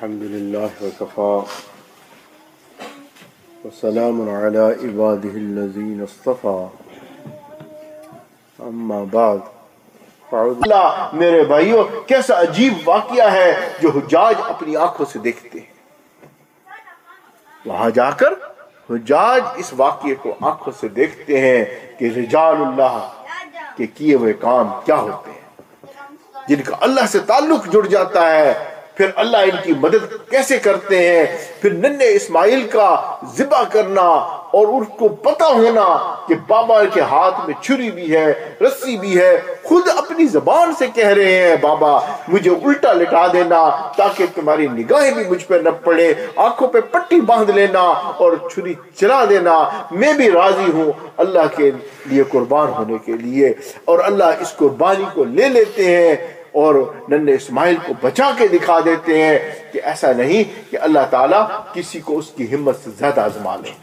الحمدللہ وکفا وسلام علی عبادہ الذین اصطفیٰ اما بعد اللہ میرے بھائیوں، کیسا عجیب واقعہ ہے جو حجاج اپنی آنکھوں سے دیکھتے ہیں۔ وہاں جا کر حجاج اس واقعے کو آنکھوں سے دیکھتے ہیں کہ رجال اللہ کے کیے ہوئے کام کیا ہوتے ہیں، جن کا اللہ سے تعلق جڑ جاتا ہے، پھر اللہ ان کی مدد کیسے کرتے ہیں۔ پھر ننھے اسماعیل کا ذبح کرنا اور اس کو پتہ ہونا کہ بابا کے ہاتھ میں چھری بھی ہے، رسی بھی ہے، خود اپنی زبان سے کہہ رہے ہیں بابا مجھے الٹا لٹا دینا تاکہ تمہاری نگاہیں بھی مجھ پہ نہ پڑے، آنکھوں پہ پٹی باندھ لینا اور چھری چلا دینا، میں بھی راضی ہوں اللہ کے لیے قربان ہونے کے لیے۔ اور اللہ اس قربانی کو لے لیتے ہیں اور ننھے اسماعیل کو بچا کے دکھا دیتے ہیں کہ ایسا نہیں کہ اللہ تعالیٰ کسی کو اس کی ہمت سے زیادہ آزما لے۔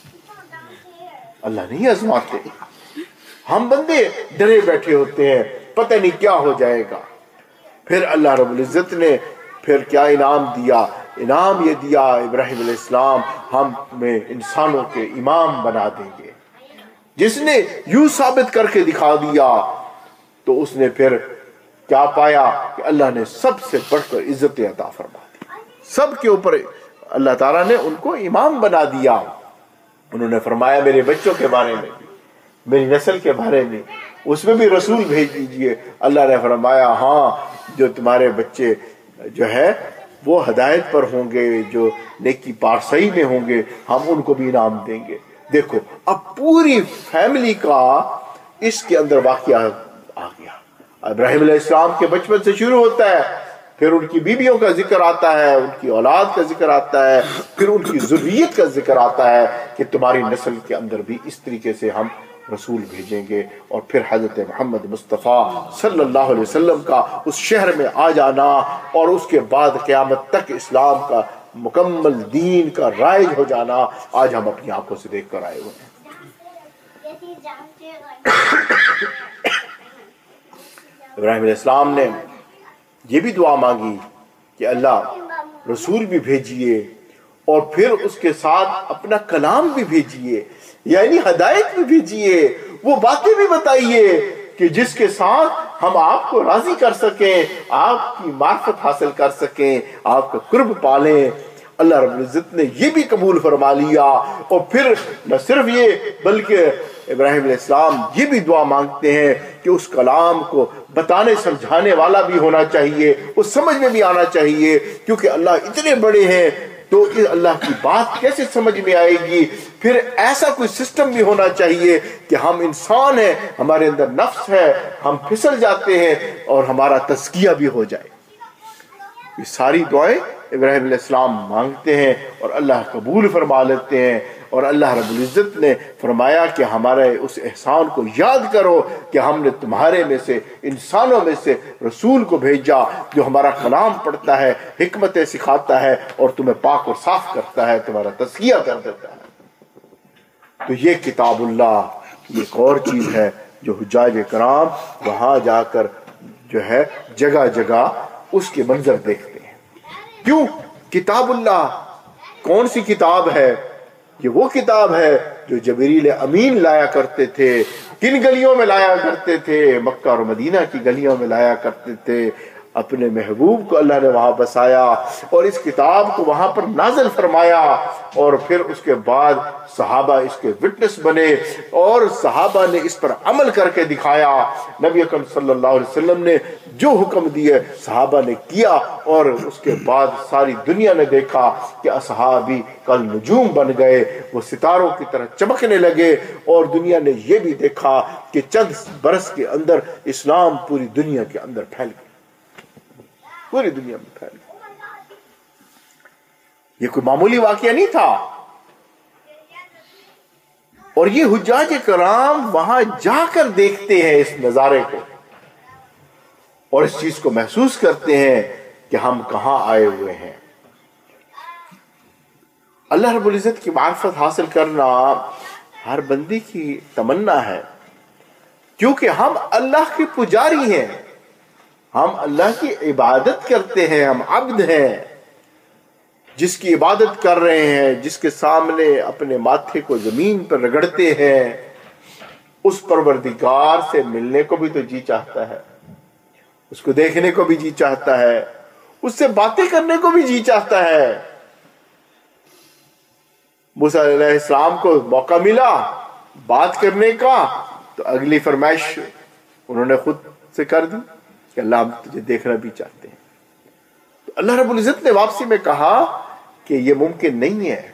اللہ نہیں آزماتے، ہم بندے ڈرے بیٹھے ہوتے ہیں پتہ نہیں کیا ہو جائے گا۔ پھر اللہ رب العزت نے پھر کیا انعام دیا؟ انعام یہ دیا ابراہیم علیہ السلام ہم میں انسانوں کے امام بنا دیں گے۔ جس نے یوں ثابت کر کے دکھا دیا تو اس نے پھر کیا پایا کہ اللہ نے سب سے بڑھ کر عزت عطا فرما دی، سب کے اوپر اللہ تعالیٰ نے ان کو امام بنا دیا۔ انہوں نے فرمایا میرے بچوں کے بارے میں، میری نسل کے بارے میں، اس میں بھی رسول بھیج دیجئے۔ اللہ نے فرمایا ہاں، جو تمہارے بچے جو ہے وہ ہدایت پر ہوں گے، جو نیکی پارسائی میں ہوں گے، ہم ان کو بھی انعام دیں گے۔ دیکھو اب پوری فیملی کا اس کے اندر واقعہ آ گیا۔ ابراہیم علیہ السلام کے بچپن سے شروع ہوتا ہے، پھر ان کی بیویوں کا ذکر آتا ہے، ان کی اولاد کا ذکر آتا ہے، پھر ان کی ذریت کا ذکر آتا ہے کہ تمہاری نسل کے اندر بھی اس طریقے سے ہم رسول بھیجیں گے۔ اور پھر حضرت محمد مصطفیٰ صلی اللہ علیہ وسلم کا اس شہر میں آ جانا اور اس کے بعد قیامت تک اسلام کا مکمل دین کا رائج ہو جانا، آج ہم اپنی آنکھوں سے دیکھ کر آئے ہوئے ہیں۔ ابراہیم علیہ السلام نے یہ بھی دعا مانگی کہ اللہ رسول بھی بھیجیے اور پھر اس کے ساتھ اپنا کلام بھی بھیجیے، یعنی ہدایت بھی بھیجیے، وہ باتیں بھی بتائیے کہ جس کے ساتھ ہم آپ کو راضی کر سکیں، آپ کی معرفت حاصل کر سکیں، آپ کا قرب پالیں۔ اللہ رب العزت نے یہ بھی قبول فرما لیا۔ اور پھر نہ صرف یہ بلکہ ابراہیم علیہ السلام یہ بھی دعا مانگتے ہیں کہ اس کلام کو بتانے سمجھانے والا بھی ہونا چاہیے، اس سمجھ میں بھی آنا چاہیے، کیونکہ اللہ اتنے بڑے ہیں تو اللہ کی بات کیسے سمجھ میں آئے گی۔ پھر ایسا کوئی سسٹم بھی ہونا چاہیے کہ ہم انسان ہیں، ہمارے اندر نفس ہے، ہم پھسل جاتے ہیں اور ہمارا تزکیہ بھی ہو جائے۔ یہ ساری دعائیں ابراہیم علیہ السلام مانگتے ہیں اور اللہ قبول فرما لیتے ہیں۔ اور اللہ رب العزت نے فرمایا کہ ہمارے اس احسان کو یاد کرو کہ ہم نے تمہارے میں سے انسانوں میں سے رسول کو بھیجا جو ہمارا کلام پڑھتا ہے، حکمتیں سکھاتا ہے اور تمہیں پاک اور صاف کرتا ہے، تمہارا تزکیہ کر دیتا ہے۔ تو یہ کتاب اللہ یہ ایک اور چیز ہے جو حجاج کرام وہاں جا کر جو ہے جگہ جگہ اس کے منظر دیکھتے ہیں۔ کیوں؟ کتاب اللہ کون سی کتاب ہے؟ یہ وہ کتاب ہے جو جبریل امین لایا کرتے تھے۔ کن گلیوں میں لایا کرتے تھے؟ مکہ اور مدینہ کی گلیوں میں لایا کرتے تھے۔ اپنے محبوب کو اللہ نے وہاں بسایا اور اس کتاب کو وہاں پر نازل فرمایا، اور پھر اس کے بعد صحابہ اس کے وٹنس بنے اور صحابہ نے اس پر عمل کر کے دکھایا۔ نبی اکرم صلی اللہ علیہ وسلم نے جو حکم دیے صحابہ نے کیا، اور اس کے بعد ساری دنیا نے دیکھا کہ اصحابی کل نجوم بن گئے، وہ ستاروں کی طرح چمکنے لگے، اور دنیا نے یہ بھی دیکھا کہ چند برس کے اندر اسلام پوری دنیا کے اندر پھیل گیا، پوری دنیا میں پھیل گیا۔ یہ کوئی معمولی واقعہ نہیں تھا، اور یہ حجاج کرام وہاں جا کر دیکھتے ہیں اس نظارے کو اور اس چیز کو محسوس کرتے ہیں کہ ہم کہاں آئے ہوئے ہیں۔ اللہ رب العزت کی معرفت حاصل کرنا ہر بندے کی تمنا ہے، کیونکہ ہم اللہ کے پجاری ہیں، ہم اللہ کی عبادت کرتے ہیں، ہم عبد ہیں۔ جس کی عبادت کر رہے ہیں، جس کے سامنے اپنے ماتھے کو زمین پر رگڑتے ہیں، اس پروردگار سے ملنے کو بھی تو جی چاہتا ہے، اس کو دیکھنے کو بھی جی چاہتا ہے، اس سے باتیں کرنے کو بھی جی چاہتا ہے۔ موسیٰ علیہ السلام کو موقع ملا بات کرنے کا، تو اگلی فرمائش انہوں نے خود سے کر دی کہ اللہ ہم تجھے دیکھنا بھی چاہتے ہیں۔ تو اللہ رب العزت نے واپسی میں کہا کہ یہ ممکن نہیں ہے،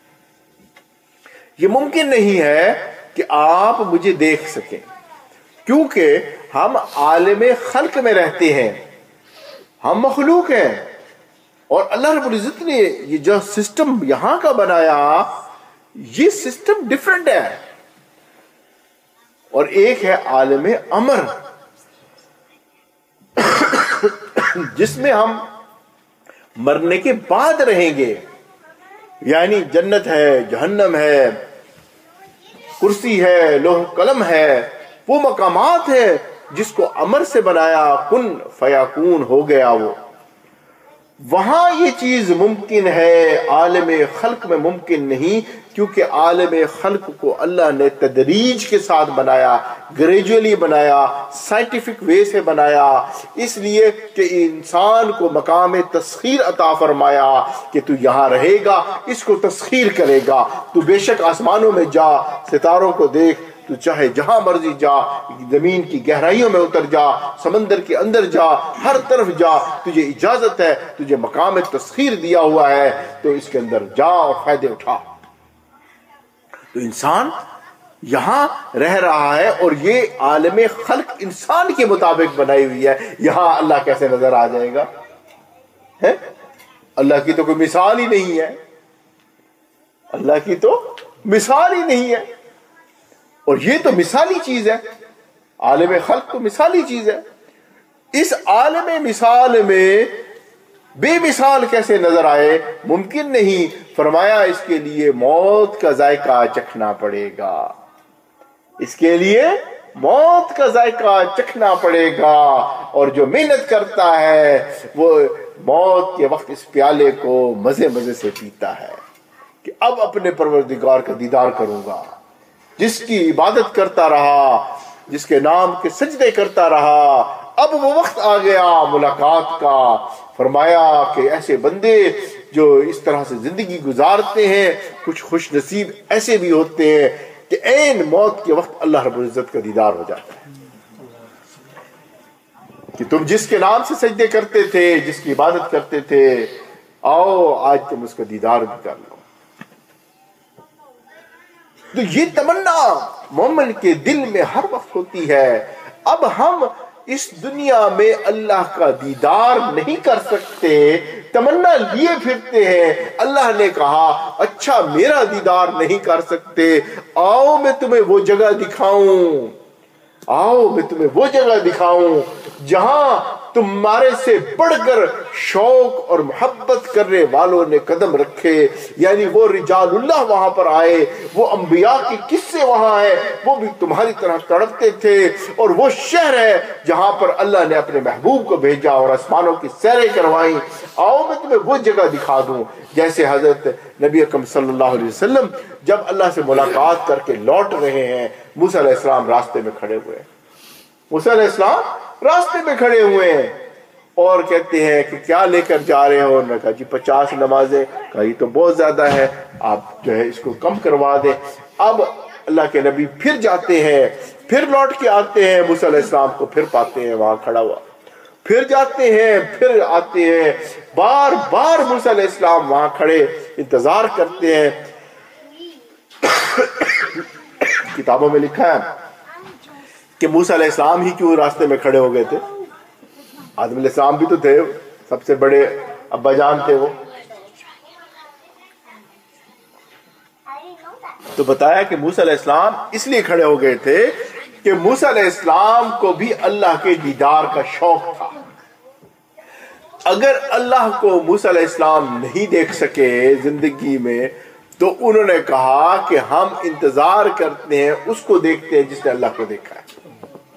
یہ ممکن نہیں ہے کہ آپ مجھے دیکھ سکیں، کیونکہ ہم عالم خلق میں رہتے ہیں، ہم مخلوق ہیں، اور اللہ رب العزت نے یہ جو سسٹم یہاں کا بنایا، یہ سسٹم ڈیفرنٹ ہے، اور ایک ہے عالم امر جس میں ہم مرنے کے بعد رہیں گے، یعنی جنت ہے، جہنم ہے، کرسی ہے، لوح قلم ہے، وہ مقامات ہے جس کو امر سے بنایا، کن فیکون ہو گیا وہ۔ وہاں یہ چیز ممکن ہے، عالم خلق میں ممکن نہیں، کیونکہ عالم خلق کو اللہ نے تدریج کے ساتھ بنایا، گریجولی بنایا، سائنٹیفک وے سے بنایا، اس لیے کہ انسان کو مقام تسخیر عطا فرمایا کہ تو یہاں رہے گا، اس کو تسخیر کرے گا، تو بے شک آسمانوں میں جا، ستاروں کو دیکھ، تو چاہے جہاں مرضی جا، زمین کی گہرائیوں میں اتر جا، سمندر کے اندر جا، ہر طرف جا، تجھے اجازت ہے، تجھے مقام تسخیر دیا ہوا ہے، تو اس کے اندر جا اور فائدے اٹھا۔ تو انسان یہاں رہ رہا ہے، اور یہ عالم خلق انسان کے مطابق بنائی ہوئی ہے، یہاں اللہ کیسے نظر آ جائے گا؟ اللہ کی تو کوئی مثال ہی نہیں ہے، اللہ کی تو مثال ہی نہیں ہے، اور یہ تو مثالی چیز ہے، عالم خلق تو مثالی چیز ہے۔ اس عالم مثال میں بے مثال کیسے نظر آئے؟ ممکن نہیں۔ فرمایا اس کے لیے موت کا ذائقہ چکھنا پڑے گا، اس کے لیے موت کا ذائقہ چکھنا پڑے گا، اور جو محنت کرتا ہے وہ موت کے وقت اس پیالے کو مزے مزے سے پیتا ہے کہ اب اپنے پروردگار کا دیدار کروں گا، جس کی عبادت کرتا رہا، جس کے نام کے سجدے کرتا رہا، اب وہ وقت آ گیا ملاقات کا۔ فرمایا کہ ایسے بندے جو اس طرح سے زندگی گزارتے ہیں، کچھ خوش نصیب ایسے بھی ہوتے ہیں کہ عین موت کے وقت اللہ رب العزت کا دیدار ہو جاتا ہے، کہ تم جس کے نام سے سجدے کرتے تھے، جس کی عبادت کرتے تھے، آؤ آج تم اس کا دیدار بھی کر لو۔ تو یہ تمنا مومن کے دل میں ہر وقت ہوتی ہے۔ اب ہم اس دنیا میں اللہ کا دیدار نہیں کر سکتے، تمنا لیے پھرتے ہیں۔ اللہ نے کہا اچھا میرا دیدار نہیں کر سکتے، آؤ میں تمہیں وہ جگہ دکھاؤں، آؤ میں تمہیں وہ جگہ دکھاؤں جہاں تمہارے سے بڑھ کر شوق اور محبت کرنے والوں نے قدم رکھے، یعنی وہ رجال اللہ وہاں پر آئے، وہ انبیاء کے قصے وہاں ہیں، وہ بھی تمہاری طرح تڑپتے تھے، اور وہ شہر ہے جہاں پر اللہ نے اپنے محبوب کو بھیجا اور آسمانوں کی سیریں کروائیں۔ آؤ میں تمہیں وہ جگہ دکھا دوں، جیسے حضرت نبی اکرم صلی اللہ علیہ وسلم جب اللہ سے ملاقات کر کے لوٹ رہے ہیں، موسیٰ علیہ السلام راستے میں کھڑے ہوئے، موسیٰ علیہ السلام راستے میں کھڑے ہوئے ہیں، اور کہتے ہیں کہ کیا لے کر جا رہے ہو؟ انہوں نے کہا جی 50 نمازیں۔ کہا یہ تو بہت زیادہ ہے، آپ جو ہے اس کو کم کروا دیں۔ اب اللہ کے نبی پھر جاتے ہیں، پھر لوٹ کے آتے ہیں، موسیٰ علیہ السلام کو پھر پاتے ہیں وہاں کھڑا ہوا، پھر جاتے ہیں، پھر آتے ہیں، بار بار موسیٰ علیہ السلام وہاں کھڑے انتظار کرتے ہیں۔ کتابوں میں لکھا ہے کہ موسیٰ علیہ السلام ہی کیوں راستے میں کھڑے ہو گئے تھے؟ آدم علیہ السلام بھی تو تھے، سب سے بڑے ابا جان تھے وہ۔ تو بتایا کہ موسیٰ علیہ السلام اس لیے کھڑے ہو گئے تھے کہ موسیٰ علیہ السلام کو بھی اللہ کے دیدار کا شوق تھا۔ اگر اللہ کو موسیٰ علیہ السلام نہیں دیکھ سکے زندگی میں، تو انہوں نے کہا کہ ہم انتظار کرتے ہیں، اس کو دیکھتے ہیں جس نے اللہ کو دیکھا ہے۔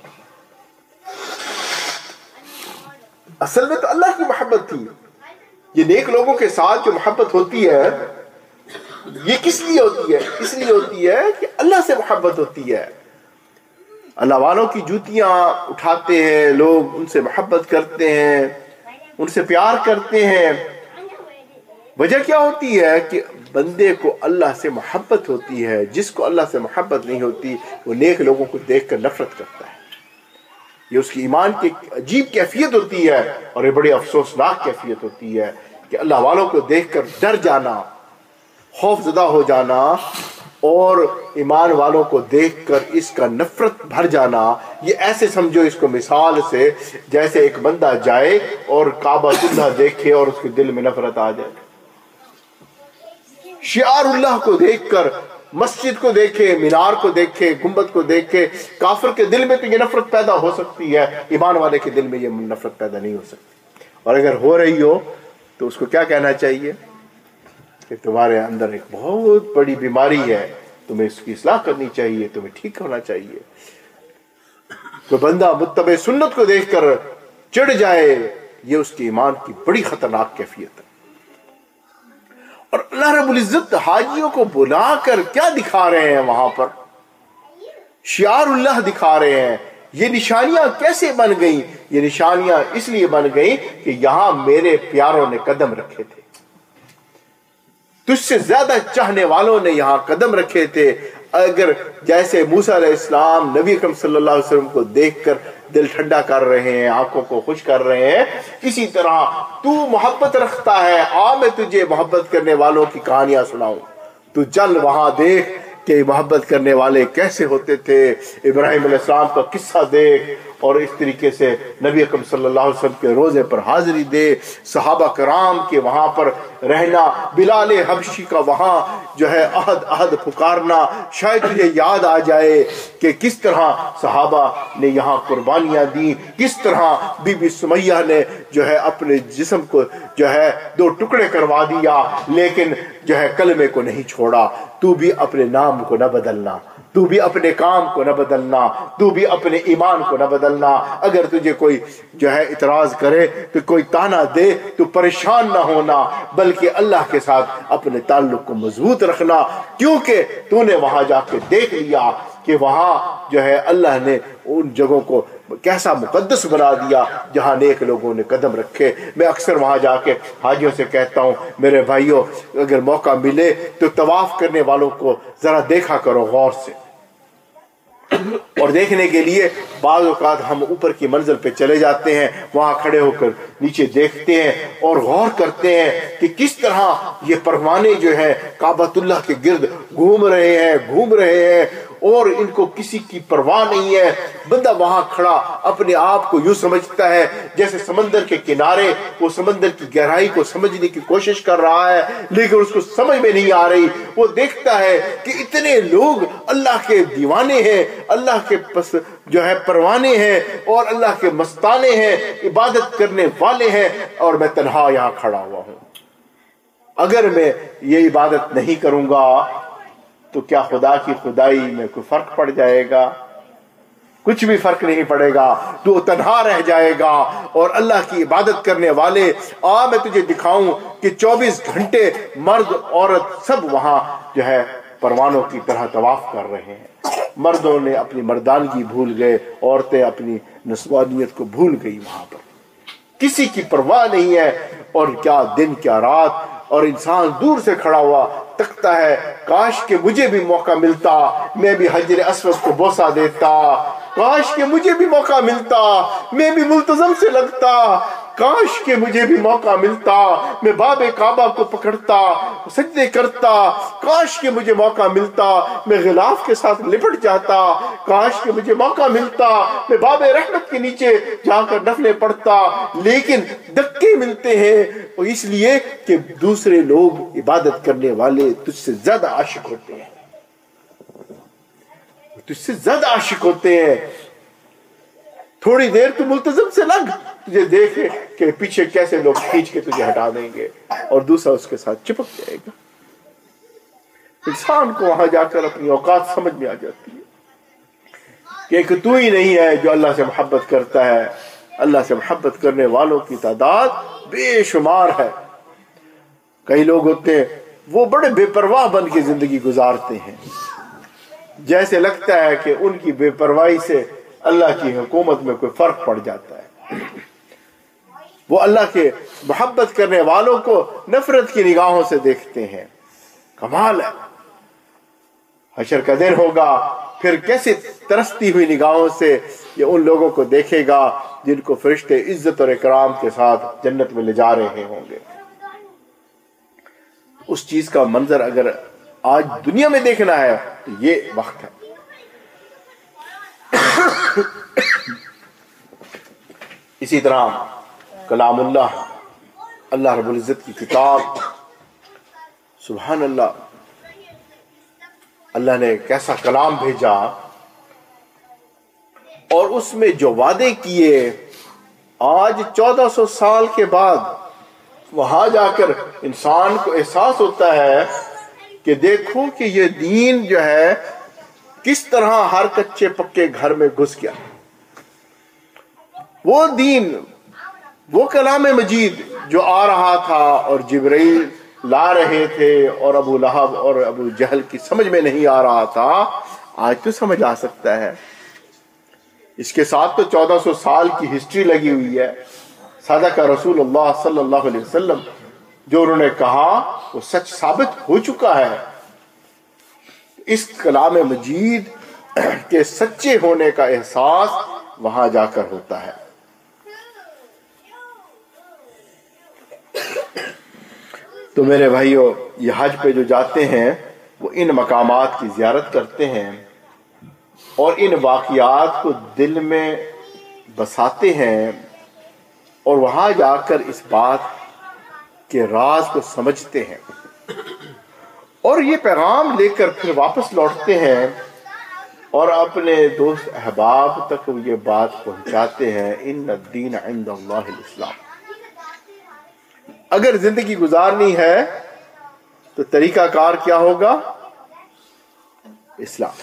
اصل میں تو اللہ کی محبت تھی، یہ نیک لوگوں کے ساتھ جو محبت ہوتی ہے یہ کس لیے ہوتی ہے؟ اس لیے ہوتی ہے کہ اللہ سے محبت ہوتی ہے. اللہ والوں کی جوتیاں اٹھاتے ہیں لوگ، ان سے محبت کرتے ہیں، ان سے پیار کرتے ہیں. وجہ کیا ہوتی ہے؟ کہ بندے کو اللہ سے محبت ہوتی ہے. جس کو اللہ سے محبت نہیں ہوتی وہ نیک لوگوں کو دیکھ کر نفرت کرتا ہے. یہ اس کی ایمان کی عجیب کیفیت ہوتی ہے، اور یہ بڑی افسوسناک کیفیت ہوتی ہے کہ اللہ والوں کو دیکھ کر ڈر جانا، خوف زدہ ہو جانا، اور ایمان والوں کو دیکھ کر اس کا نفرت بھر جانا. یہ ایسے سمجھو اس کو مثال سے جیسے ایک بندہ جائے اور کعبہ اللہ دیکھے اور اس کے دل میں نفرت آ جائے. شعار اللہ کو دیکھ کر مسجد کو دیکھے، مینار کو دیکھے، گنبد کو دیکھے، کافر کے دل میں تو یہ نفرت پیدا ہو سکتی ہے، ایمان والے کے دل میں یہ نفرت پیدا نہیں ہو سکتی. اور اگر ہو رہی ہو تو اس کو کیا کہنا چاہیے کہ تمہارے اندر ایک بہت بڑی بیماری ہے، تمہیں اس کی اصلاح کرنی چاہیے، تمہیں ٹھیک ہونا چاہیے. تو بندہ متبع سنت کو دیکھ کر چڑھ جائے، یہ اس کے ایمان کی بڑی خطرناک کیفیت ہے. اور اللہ رب العزت حاجیوں کو بلا کر کیا دکھا رہے ہیں؟ وہاں پر شعار اللہ دکھا رہے ہیں. یہ نشانیاں کیسے بن گئیں؟ یہ نشانیاں اس لیے بن گئیں کہ یہاں میرے پیاروں نے قدم رکھے تھے، تجھ سے زیادہ چاہنے والوں نے یہاں قدم رکھے تھے. اگر جیسے موسیٰ علیہ السلام نبی اکرم صلی اللہ علیہ وسلم کو دیکھ کر دل ٹھنڈا کر رہے ہیں، آنکھوں کو خوش کر رہے ہیں، اسی طرح تو محبت رکھتا ہے. میں تجھے محبت کرنے والوں کی کہانیاں سناؤں. تو چل وہاں دیکھ کہ محبت کرنے والے کیسے ہوتے تھے. ابراہیم علیہ السلام کا قصہ دیکھ، اور اس طریقے سے نبی اکرم صلی اللہ علیہ وسلم کے روزے پر حاضری دے، صحابہ کرام کے وہاں پر رہنا، بلال حبشی کا وہاں جو ہے عہد پکارنا. شاید تجھے یاد آ جائے کہ کس طرح صحابہ نے یہاں قربانیاں دی، کس طرح بی بی سمیہ نے جو ہے اپنے جسم کو جو ہے 2 ٹکڑے کروا دیا، لیکن جو ہے کلمے کو نہیں چھوڑا. تو بھی اپنے نام کو نہ بدلنا، تو بھی اپنے کام کو نہ بدلنا، تو بھی اپنے ایمان کو نہ بدلنا. اگر تجھے کوئی جو ہے اعتراض کرے تو کوئی تانا دے تو پریشان نہ ہونا، بلکہ اللہ کے ساتھ اپنے تعلق کو مضبوط رکھنا، کیونکہ تو نے وہاں جا کے دیکھ لیا کہ وہاں جو ہے اللہ نے ان جگہوں کو کیسا مقدس بنا دیا جہاں نیک لوگوں نے قدم رکھے. میں اکثر وہاں جا کے حاجیوں سے کہتا ہوں، میرے بھائیوں اگر موقع ملے تو طواف کرنے والوں کو ذرا دیکھا کرو غور سے. اور دیکھنے کے لیے بعض اوقات ہم اوپر کی منزل پہ چلے جاتے ہیں، وہاں کھڑے ہو کر نیچے دیکھتے ہیں اور غور کرتے ہیں کہ کس طرح یہ پروانے جو ہے کعبۃ اللہ کے گرد گھوم رہے ہیں اور ان کو کسی کی پرواہ نہیں ہے. بندہ وہاں کھڑا اپنے آپ کو یوں سمجھتا ہے جیسے سمندر کے کنارے وہ سمندر کی گہرائی کو سمجھنے کی کوشش کر رہا ہے، لیکن اس کو سمجھ میں نہیں آ رہی. وہ دیکھتا ہے کہ اتنے لوگ اللہ کے دیوانے ہیں، اللہ کے پس جو ہے پروانے ہیں اور اللہ کے مستانے ہیں، عبادت کرنے والے ہیں، اور میں تنہا یہاں کھڑا ہوا ہوں. اگر میں یہ عبادت نہیں کروں گا تو کیا خدا کی خدائی میں کوئی فرق پڑ جائے گا؟ کچھ بھی فرق نہیں پڑے گا. تو تنہا رہ جائے گا. اور اللہ کی عبادت کرنے والے، میں تجھے دکھاؤں کہ 24 گھنٹے مرد عورت سب وہاں جو ہے پروانوں کی طرح طواف کر رہے ہیں. مردوں نے اپنی مردانگی بھول گئے، عورتیں اپنی نسوانیت کو بھول گئی. وہاں پر کسی کی پرواہ نہیں ہے. اور کیا دن کیا رات. اور انسان دور سے کھڑا ہوا تکتا ہے، کاش کہ مجھے بھی موقع ملتا، میں بھی حجر اسود کو بوسہ دیتا. کاش کہ مجھے بھی موقع ملتا، میں بھی ملتزم سے لگتا. کاش کہ مجھے بھی موقع ملتا، میں باب کعبہ کو پکڑتا، سجدے کرتا. کاش کہ مجھے موقع ملتا، میں غلاف کے ساتھ لپٹ جاتا. کاش کہ مجھے موقع ملتا، میں باب رحمت کے نیچے جا کر نفلیں پڑھتا. لیکن دھکے ملتے ہیں، اور اس لیے کہ دوسرے لوگ عبادت کرنے والے تجھ سے زیادہ عاشق ہوتے ہیں، تجھ سے زیادہ عاشق ہوتے ہیں. تھوڑی دیر تو ملتزم سے لگ، تجھے دیکھے کہ پیچھے کیسے لوگ کھینچ کے تجھے ہٹا دیں گے اور دوسرا اس کے ساتھ چپک جائے گا. انسان کو وہاں جا کر اپنی اوقات سمجھ میں آ جاتی ہے کہ ایک تو ہی نہیں ہے جو اللہ سے محبت کرتا ہے. اللہ سے محبت کرنے والوں کی تعداد بے شمار ہے. کئی لوگ ہوتے ہیں وہ بڑے بے پرواہ بن کے زندگی گزارتے ہیں، جیسے لگتا ہے کہ ان کی بے پرواہی سے اللہ کی حکومت میں کوئی فرق پڑ جاتا ہے۔ وہ اللہ کے محبت کرنے والوں کو نفرت کی نگاہوں سے دیکھتے ہیں۔ کمال ہے، حشر کا دن ہوگا، پھر کیسے ترستی ہوئی نگاہوں سے یہ ان لوگوں کو دیکھے گا جن کو فرشتے عزت اور اکرام کے ساتھ جنت میں لے جا رہے ہوں گے۔ اس چیز کا منظر اگر آج دنیا میں دیکھنا ہے تو یہ وقت ہے۔ اسی طرح کلام اللہ، اللہ رب العزت کی کتاب، سبحان اللہ، اللہ نے کیسا کلام بھیجا، اور اس میں جو وعدے کیے، آج 1400 سال کے بعد وہاں جا کر انسان کو احساس ہوتا ہے کہ دیکھو کہ یہ دین جو ہے کس طرح ہر کچے پکے گھر میں گھس گیا۔ وہ دین، وہ کلام مجید جو آ رہا تھا اور جبرائیل لا رہے تھے اور ابو لہب اور ابو جہل کی سمجھ میں نہیں آ رہا تھا، آج تو سمجھ آ سکتا ہے۔ اس کے ساتھ تو 1400 سال کی ہسٹری لگی ہوئی ہے۔ صدق رسول اللہ صلی اللہ علیہ وسلم، جو انہوں نے کہا وہ سچ ثابت ہو چکا ہے۔ اس کلام مجید کے سچے ہونے کا احساس وہاں جا کر ہوتا ہے۔ تو میرے بھائیوں، یہ حج پہ جو جاتے ہیں وہ ان مقامات کی زیارت کرتے ہیں اور ان واقعات کو دل میں بساتے ہیں، اور وہاں جا کر اس بات کے راز کو سمجھتے ہیں، اور یہ پیغام لے کر پھر واپس لوٹتے ہیں اور اپنے دوست احباب تک یہ بات پہنچاتے ہیں، ان الدین عند اللہ الاسلام۔ اگر زندگی گزارنی ہے تو طریقہ کار کیا ہوگا؟ اسلام۔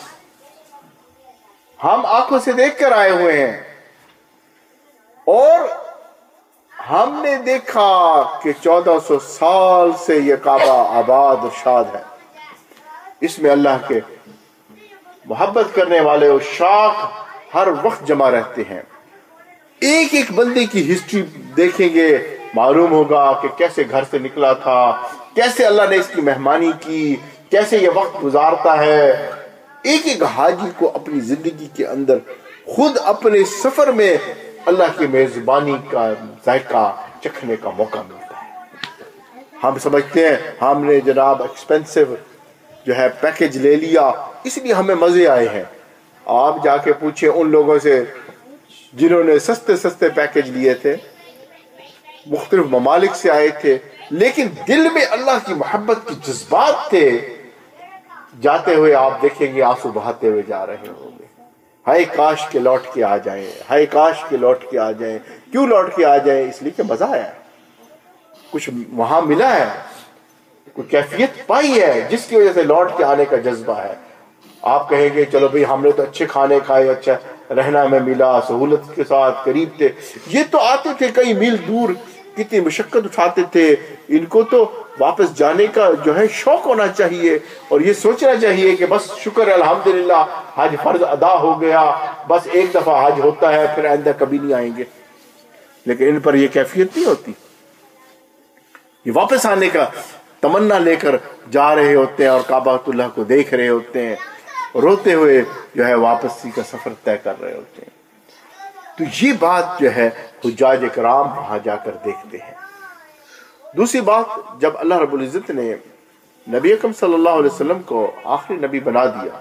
ہم آنکھوں سے دیکھ کر آئے ہوئے ہیں، اور ہم نے دیکھا کہ 1400 سال سے یہ کعبہ آباد و شاد ہے۔ اس میں اللہ کے محبت کرنے والے عشاق ہر وقت جمع رہتے ہیں۔ ایک ایک بندے کی ہسٹری دیکھیں گے، معلوم ہوگا کہ کیسے گھر سے نکلا تھا، کیسے اللہ نے اس کی مہمانی کی، کیسے یہ وقت گزارتا ہے۔ ایک ایک حاجی کو اپنی زندگی کے اندر خود اپنے سفر میں اللہ کی میزبانی کا ذائقہ چکھنے کا موقع ملتا ہے۔ ہم سمجھتے ہیں ہم نے جناب ایکسپینسو جو ہے پیکج لے لیا، اس لیے ہمیں مزے آئے ہیں۔ آپ جا کے پوچھیں ان لوگوں سے جنہوں نے سستے سستے پیکج لیے تھے، مختلف ممالک سے آئے تھے، لیکن دل میں اللہ کی محبت کے جذبات تھے، جاتے ہوئے آپ دیکھیں گے آنسو بہاتے ہوئے جا رہے ہوں گے، ہائے کاش کے لوٹ کے آ جائیں، ہائے کاش کے لوٹ کے آ جائیں۔ کیوں لوٹ کے آ جائیں؟ اس لیے کہ مزہ آیا ہے، کچھ وہاں ملا ہے، کوئی کیفیت پائی ہے جس کی وجہ سے لوٹ کے آنے کا جذبہ ہے۔ آپ کہیں گے چلو بھئی ہم نے تو اچھے کھانے کھائے، اچھا رہنا میں ملا، سہولت کے ساتھ قریب تھے، یہ تو آتے تھے کئی میل دور، کتنی مشقت اٹھاتے تھے، ان کو تو واپس جانے کا جو ہے شوق ہونا چاہیے، اور یہ سوچنا چاہیے کہ بس شکر ہے الحمدللہ حج فرض ادا ہو گیا، بس ایک دفعہ حج ہوتا ہے پھر آئندہ کبھی نہیں آئیں گے۔ لیکن ان پر یہ کیفیت نہیں ہوتی، یہ واپس آنے کا تمنا لے کر جا رہے ہوتے ہیں اور کعبۃ اللہ کو دیکھ رہے ہوتے ہیں، روتے ہوئے جو ہے واپسی کا سفر طے کر رہے ہوتے ہیں۔ تو یہ بات جو ہے حجاج کرام وہاں جا کر دیکھتے ہیں۔ دوسری بات، جب اللہ رب العزت نے نبی اکرم صلی اللہ علیہ وسلم کو آخری نبی بنا دیا،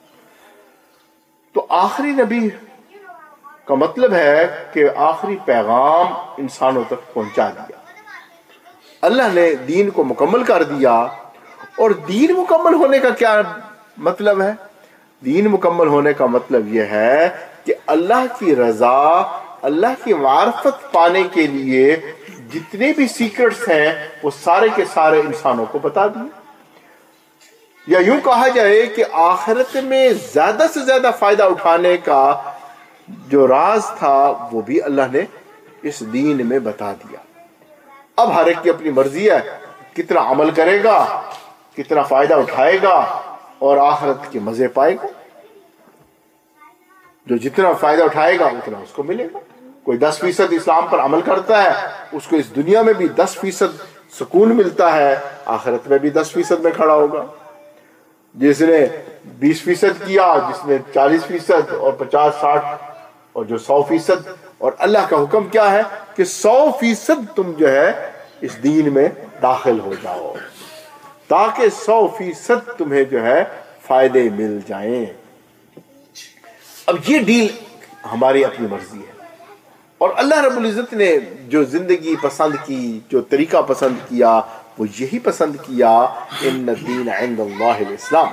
تو آخری نبی کا مطلب ہے کہ آخری پیغام انسانوں تک پہنچا دیا۔ اللہ نے دین کو مکمل کر دیا، اور دین مکمل ہونے کا کیا مطلب ہے؟ دین مکمل ہونے کا مطلب یہ ہے کہ اللہ کی رضا، اللہ کی معرفت پانے کے لیے جتنے بھی سیکرٹس ہیں وہ سارے کے سارے انسانوں کو بتا دیے، یا یوں کہا جائے کہ آخرت میں زیادہ سے زیادہ فائدہ اٹھانے کا جو راز تھا وہ بھی اللہ نے اس دین میں بتا دیا۔ اب ہر ایک کی اپنی مرضی ہے، कितना अमल करेगा, कितना फायदा उठाएगा और आखिरत के मजे पाएगा। जो जितना फायदा उठाएगा उतना उसको मिलेगा। कोई 10% इस्लाम पर अमल करता है, उसको इस दुनिया में भी 10% सुकून मिलता है, आखिरत में भी 10% में खड़ा होगा। जिसने 20% किया, जिसने 40% और 50-60 और जो 100%। और अल्लाह का हुक्म क्या है कि 100% तुम जो है इस दीन में दाखिल हो जाओ, ताकि 100% तुम्हें जो है फायदे मिल जाएं। अब ये डील हमारी अपनी मर्जी है, और अल्लाह रब्बुल इज़्ज़त ने जो जिंदगी पसंद की, जो तरीका पसंद किया, वो यही पसंद किया, इन्न दीन इंदल्लाहिल इस्लाम।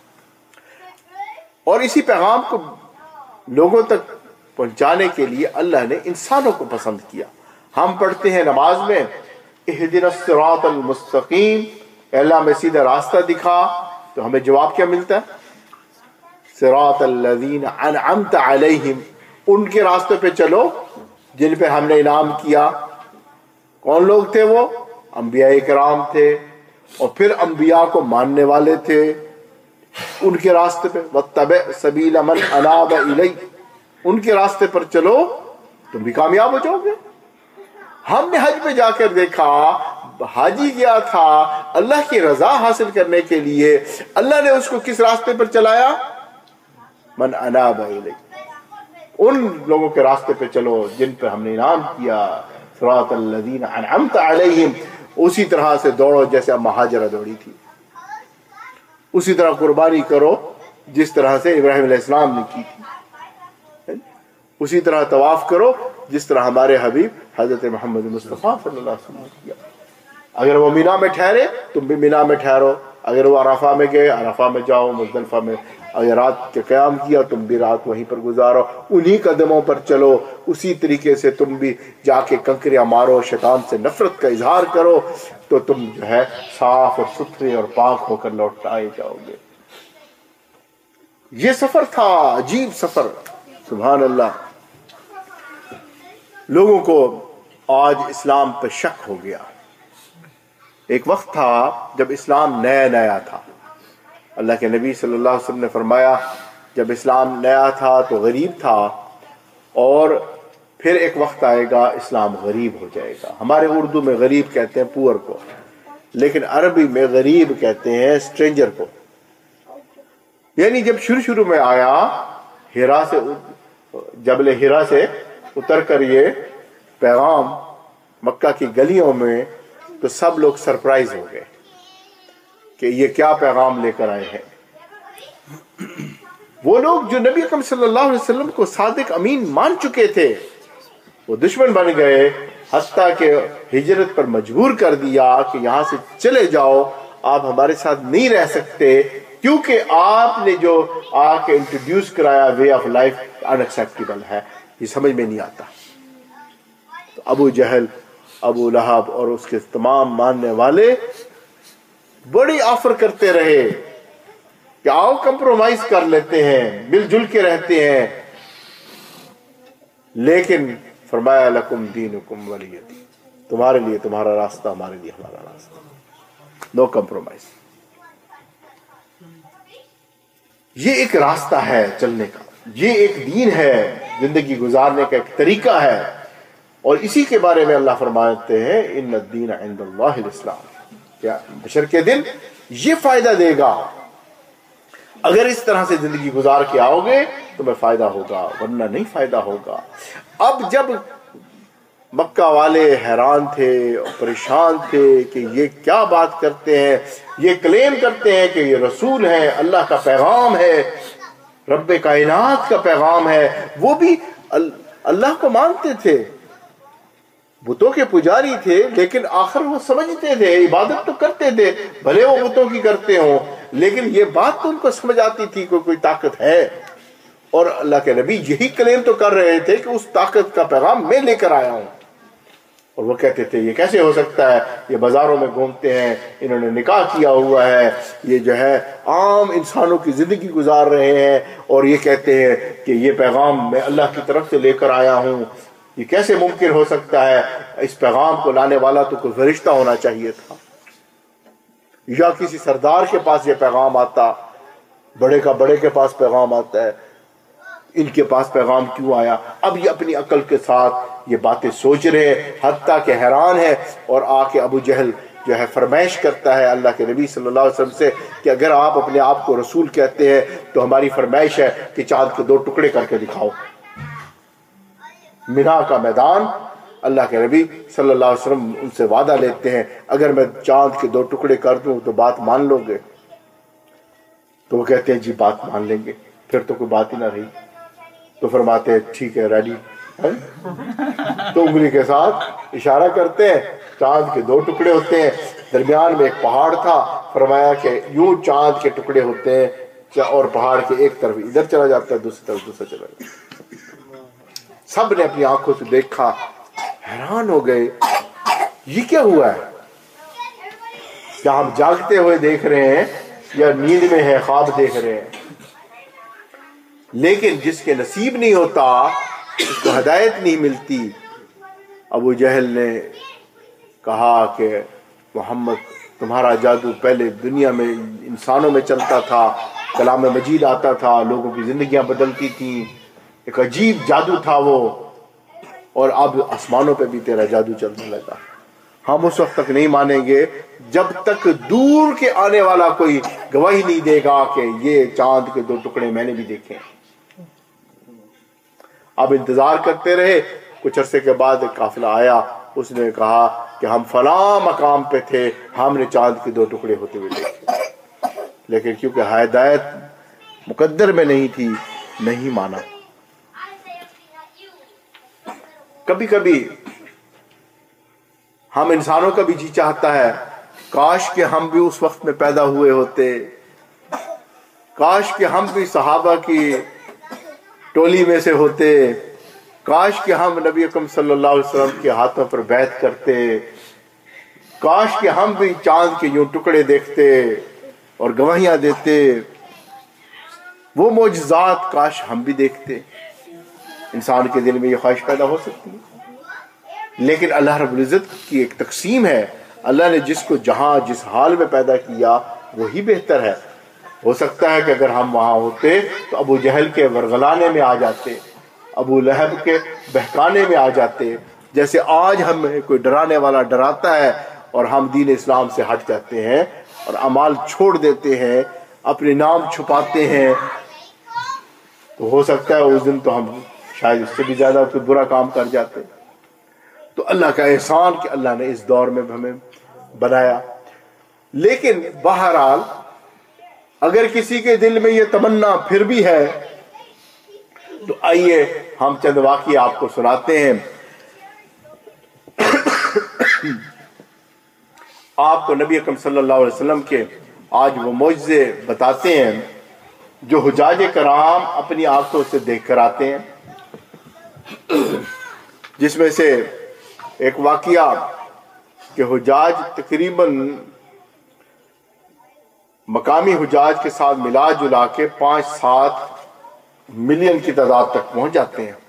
और इसी पैगाम को लोगों तक पहुंचाने के लिए अल्लाह ने इंसानों को पसंद किया। हम पढ़ते हैं नमाज में, इहदिनस सिरातल मुस्तकीम, अल्लाह में सीधा रास्ता दिखा, तो हमें जवाब क्या मिलता है? सिरातल लज़ीना अनअमत अलैहिम, उनके रास्ते पे चलो जिन पे हमने इनाम किया। कौन लोग थे वो? अंबिया इकराम थे, और फिर अंबिया को मानने वाले थे, उनके रास्ते पे। वत्तबि सबील मन अनाब इलै, उनके रास्ते पर चलो, तुम भी कामयाब हो जाओगे। हमने हज पे जाकर देखा, हाजी गया था अल्लाह की रजा हासिल करने के लिए, अल्लाह ने उसको किस रास्ते पर चलाया? मन अनाब इलै, उन लोगों के रास्ते पे चलो जिन पे हमने इनाम किया। सिरातल लज़ीना अनअमत अलैहिम, उसी तरह से दौड़ो जैसे अब महाजरा दौड़ी थी, उसी तरह कुर्बानी करो जिस तरह से इब्राहिम अलैहिस्सलाम ने की थी, उसी तरह तवाफ करो जिस तरह हमारे हबीब हजरत मोहम्मद मुस्तफ़ा सल्लल्लाहु अलैहि वसल्लम किया। अगर वो मीना में ठहरे, तुम भी मीना में ठहरो। अगर वो अराफा में गए, अराफा में जाओ। मुज़दलिफा में अगर रात के क़याम किया, तुम भी रात वहीं पर गुजारो, उन्हीं कदमों पर चलो। उसी तरीके से तुम भी जाके कंकरियां मारो, शैतान से नफरत का इजहार करो, तो तुम जो है साफ और सुथरे और पाक होकर लौट आए जाओगे। ये सफर था, अजीब सफर, सुभान अल्लाह। लोगों को आज इस्लाम पर शक हो गया। एक वक्त था जब इस्लाम नया नया था। अल्लाह के नबी सल्लल्लाहु अलैहि वसल्लम ने फरमाया, जब इस्लाम नया था तो गरीब था, और फिर एक वक्त आएगा इस्लाम गरीब हो जाएगा। हमारे उर्दू में गरीब कहते हैं पुअर को, लेकिन अरबी में गरीब कहते हैं स्ट्रेंजर को। यानी जब शुरू शुरू में आया, हिरा से, जबल हिरा से उतर कर ये पैगाम मक्का की गलियों में, तो सब लोग सरप्राइज हो गए कि ये क्या पैगाम लेकर आए हैं। वो लोग जो नबी अकरम सल्लल्लाहु अलैहि वसल्लम को सादिक अमीन मान चुके थे, वो दुश्मन बन गए, हत्ता के हिजरत पर मजबूर कर दिया कि यहां से चले जाओ, आप हमारे साथ नहीं रह सकते, क्योंकि आपने जो आके इंट्रोड्यूस कराया वे ऑफ लाइफ अनएक्सेप्टेबल है, ये समझ में नहीं आता। तो अबू जहल, अबू लहब और उसके तमाम मानने वाले बड़ी ऑफर करते रहे कि आओ कंप्रोमाइज कर लेते हैं, मिलजुल के रहते हैं, लेकिन फरमाया लकुम दीनुकुम वलिय दीन, तुम्हारे लिए तुम्हारा रास्ता, हमारे लिए हमारा रास्ता, नो कंप्रोमाइज। ये एक रास्ता है चलने का, ये एक दीन है, जिंदगी गुजारने का एक तरीका है, और इसी के बारे में अल्लाह फरमाते हैं इन्न दीन इंदल्लाहिल इस्लाम। क्या बशर के दिन ये फायदा देगा, अगर इस तरह से जिंदगी गुजार के आओगे तुम्हें फायदा होगा, वरना नहीं फायदा होगा। अब जब मक्का वाले हैरान थे और परेशान थे कि ये क्या बात करते हैं, ये क्लेम करते हैं कि ये रसूल है, अल्लाह का पैगाम है, रब्बे कायनात का पैगाम है, वो भी अल्लाह को मानते थे, बुतों के पुजारी थे, लेकिन आखिर वो समझते थे, इबादत तो करते थे, भले वो बुतों की करते हो, लेकिन ये बात तो उनको समझ आती थी कि कोई ताकत है। और अल्लाह के नबी यही क्लेम तो कर रहे थे कि उस ताकत का पैगाम मैं लेकर आया हूं। और वो कहते थे ये कैसे हो सकता है, ये बाजारों में घूमते हैं, इन्होंने निकाह किया हुआ है, ये जो है आम इंसानों की जिंदगी गुजार रहे हैं, और ये कहते हैं कि ये पैगाम मैं अल्लाह की तरफ से लेकर आया हूं, ये कैसे मुमकिन हो सकता है, इस पैगाम को लाने वाला तो कोई फरिश्ता होना चाहिए था। یا کسی سردار کے پاس یہ پیغام آتا، بڑے کا بڑے کے پاس پیغام آتا ہے، ان کے پاس پیغام کیوں آیا؟ اب یہ اپنی عقل کے ساتھ یہ باتیں سوچ رہے ہیں، حتیٰ کہ حیران ہے، اور آ کے ابو جہل جو ہے فرمائش کرتا ہے اللہ کے نبی صلی اللہ علیہ وسلم سے کہ اگر آپ اپنے آپ کو رسول کہتے ہیں تو ہماری فرمائش ہے کہ چاند کے 2 ٹکڑے کر کے دکھاؤ۔ مینا کا میدان، اللہ کے نبی صلی اللہ علیہ وسلم ان سے وعدہ لیتے ہیں اگر میں چاند کے 2 ٹکڑے کر دوں تو بات مان لو گے؟ تو وہ کہتے ہیں جی بات مان لیں گے۔ پھر تو کوئی بات ہی نہ رہی، تو فرماتے ہیں ٹھیک ہے ریڈی، تو انگلی کے ساتھ اشارہ کرتے ہیں، چاند کے 2 ٹکڑے ہوتے ہیں، درمیان میں ایک پہاڑ تھا، فرمایا کہ یوں چاند کے ٹکڑے ہوتے ہیں اور پہاڑ کے ایک طرف ادھر چلا جاتا ہے، دوسری طرف دوسرا چلا جاتا ہے۔ سب نے اپنی آنکھوں سے دیکھا، حیران ہو گئے یہ کیا ہوا ہے؟ کیا ہم جاگتے ہوئے دیکھ رہے ہیں یا نیند میں ہے، خواب دیکھ رہے ہیں؟ لیکن جس کے نصیب نہیں ہوتا اس کو ہدایت نہیں ملتی۔ ابو جہل نے کہا کہ محمد تمہارا جادو پہلے دنیا میں انسانوں میں چلتا تھا، کلام مجید آتا تھا، لوگوں کی زندگیاں بدلتی تھیں، ایک عجیب جادو تھا وہ، اور اب آسمانوں پہ بھی تیرا جادو چلنے لگا۔ ہم اس وقت تک نہیں مانیں گے جب تک دور کے آنے والا کوئی گواہی نہیں دے گا کہ یہ چاند کے 2 ٹکڑے میں نے بھی دیکھے۔ اب انتظار کرتے رہے، کچھ عرصے کے بعد ایک قافلہ آیا، اس نے کہا کہ ہم فلاں مقام پہ تھے، ہم نے چاند کے 2 ٹکڑے ہوتے ہوئے دیکھے، لیکن کیونکہ ہدایت مقدر میں نہیں تھی نہیں مانا۔ کبھی کبھی ہم انسانوں کا بھی جی چاہتا ہے کاش کہ ہم بھی اس وقت میں پیدا ہوئے ہوتے، کاش کہ ہم بھی صحابہ کی ٹولی میں سے ہوتے، کاش کہ ہم نبی اکرم صلی اللہ علیہ وسلم کے ہاتھوں پر بیعت کرتے، کاش کہ ہم بھی چاند کے یوں ٹکڑے دیکھتے اور گواہیاں دیتے، وہ معجزات کاش ہم بھی دیکھتے۔ انسان کے دل میں یہ خواہش پیدا ہو سکتی ہے، لیکن اللہ رب العزت کی ایک تقسیم ہے، اللہ نے جس کو جہاں جس حال میں پیدا کیا وہی بہتر ہے۔ ہو سکتا ہے کہ اگر ہم وہاں ہوتے تو ابو جہل کے ورغلانے میں آ جاتے، ابو لہب کے بہکانے میں آ جاتے، جیسے آج ہمیں کوئی ڈرانے والا ڈراتا ہے اور ہم دین اسلام سے ہٹ جاتے ہیں اور اعمال چھوڑ دیتے ہیں، اپنے نام چھپاتے ہیں، تو ہو سکتا ہے اس دن تو ہم شاید اس سے بھی زیادہ کوئی برا کام کر جاتے۔ تو اللہ کا احسان کہ اللہ نے اس دور میں ہمیں بنایا۔ لیکن بہرحال اگر کسی کے دل میں یہ تمنا پھر بھی ہے تو آئیے ہم چند واقعے آپ کو سناتے ہیں۔ آپ کو نبی اکرم صلی اللہ علیہ وسلم کے آج وہ معجزے بتاتے ہیں جو حجاج کرام اپنی آنکھوں سے دیکھ کر آتے ہیں، جس میں سے ایک واقعہ کہ حجاج تقریباً مقامی حجاج کے ساتھ ملا جلا کے 5-7 ملین کی تعداد تک پہنچ جاتے ہیں۔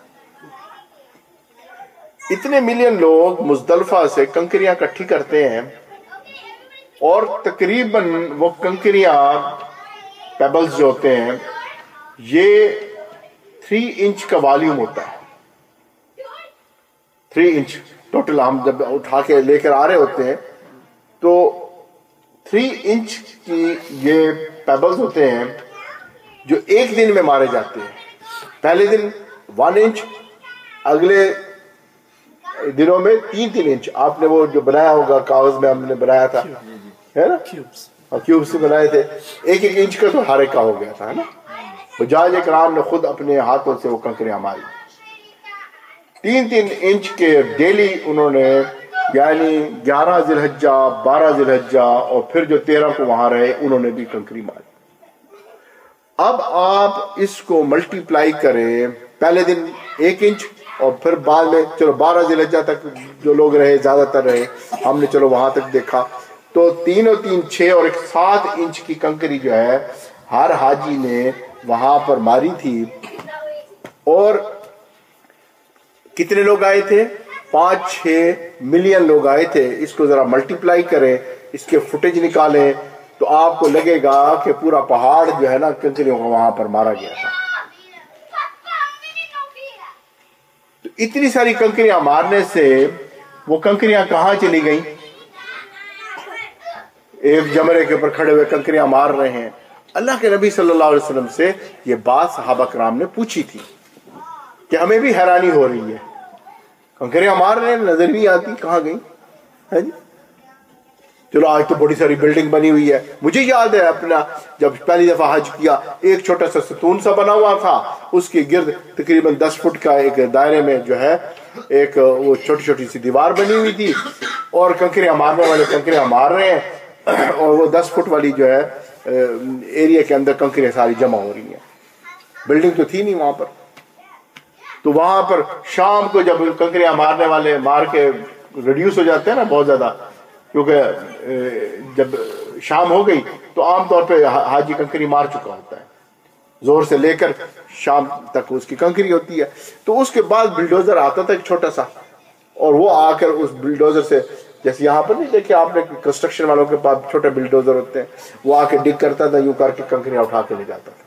اتنے ملین لوگ مزدلفہ سے کنکریاں اکٹھی کرتے ہیں اور تقریباً وہ کنکریاں پیبلز جو ہوتے ہیں یہ 3 انچ کا والیوم ہوتا ہے، 3 انچ ٹوٹل۔ ہم جب اٹھا کے لے کر آ رہے ہوتے ہیں تو 3 انچ کی یہ پیبلز ہوتے ہیں جو ایک دن میں مارے جاتے ہیں۔ پہلے دن 1 انچ، اگلے دنوں میں 3 انچ۔ آپ نے وہ جو بنایا ہوگا کاغذ میں ہم نے بنایا تھا ہے نا، کیوب سے بنائے تھے، 1 انچ کا تو ہر ایک کا ہو گیا تھا نا۔ حجاج کرام نے خود اپنے ہاتھوں سے وہ کنکریاں ماری، 3 انچ کے ڈیلی انہوں نے، یعنی 11 ذی الحجہ، 12 ذی الحجہ اور پھر جو 13 کو وہاں رہے انہوں نے بھی کنکری ماری۔ اب آپ اس کو ملٹی پلائی کریں، پہلے دن 1 انچ اور پھر بعد میں چلو 12 ذی الحجہ تک جو لوگ رہے زیادہ تر رہے، ہم نے چلو وہاں تک دیکھا، تو 3 اور 3 6 اور 7 انچ کی کنکری جو ہے ہر حاجی نے وہاں پر ماری تھی۔ اور کتنے لوگ آئے تھے؟ 5-6 ملین لوگ آئے تھے۔ اس کو ذرا ملٹی پلائی کریں، اس کے فوٹیج نکالیں تو آپ کو لگے گا کہ پورا پہاڑ جو ہے نا کنکریوں کو وہاں پر مارا گیا تھا. تو اتنی ساری کنکریاں مارنے سے وہ کنکریاں کہاں چلی گئیں؟ ایک جمرے کے اوپر کھڑے ہوئے کنکریاں مار رہے ہیں. اللہ کے نبی صلی اللہ علیہ وسلم سے یہ بات صحابہ کرام نے پوچھی تھی کہ ہمیں بھی حیرانی ہو رہی ہے، کنکریاں مار رہے ہیں نظر نہیں آتی کہاں گئی ہے جی. چلو آج تو بڑی ساری بلڈنگ بنی ہوئی ہے. مجھے یاد ہے اپنا جب پہلی دفعہ حج کیا، ایک چھوٹا سا ستون سا بنا ہوا تھا، اس کے گرد تقریباً 10 فٹ کا ایک دائرے میں جو ہے ایک وہ چھوٹی چھوٹی سی دیوار بنی ہوئی تھی، اور کنکریاں مارنے والے کنکریاں مار رہے ہیں، اور وہ 10 فٹ والی جو ہے ایریا کے اندر کنکریاں ساری جمع ہو رہی ہیں. بلڈنگ تو تھی نہیں وہاں پر. تو وہاں پر شام کو جب کنکریاں مارنے والے مار کے ریڈیوس ہو جاتے ہیں نا بہت زیادہ، کیونکہ جب شام ہو گئی تو عام طور پہ حاجی کنکری مار چکا ہوتا ہے، زور سے لے کر شام تک اس کی کنکری ہوتی ہے. تو اس کے بعد بلڈوزر آتا تھا ایک چھوٹا سا، اور وہ آ کر اس بلڈوزر سے، جیسے یہاں پر نہیں دیکھے آپ نے کنسٹرکشن والوں کے پاس چھوٹے بلڈوزر ہوتے ہیں، وہ آ کے ڈگ کرتا تھا، یوں کر کے کنکریاں اٹھا کے لے جاتا تھا.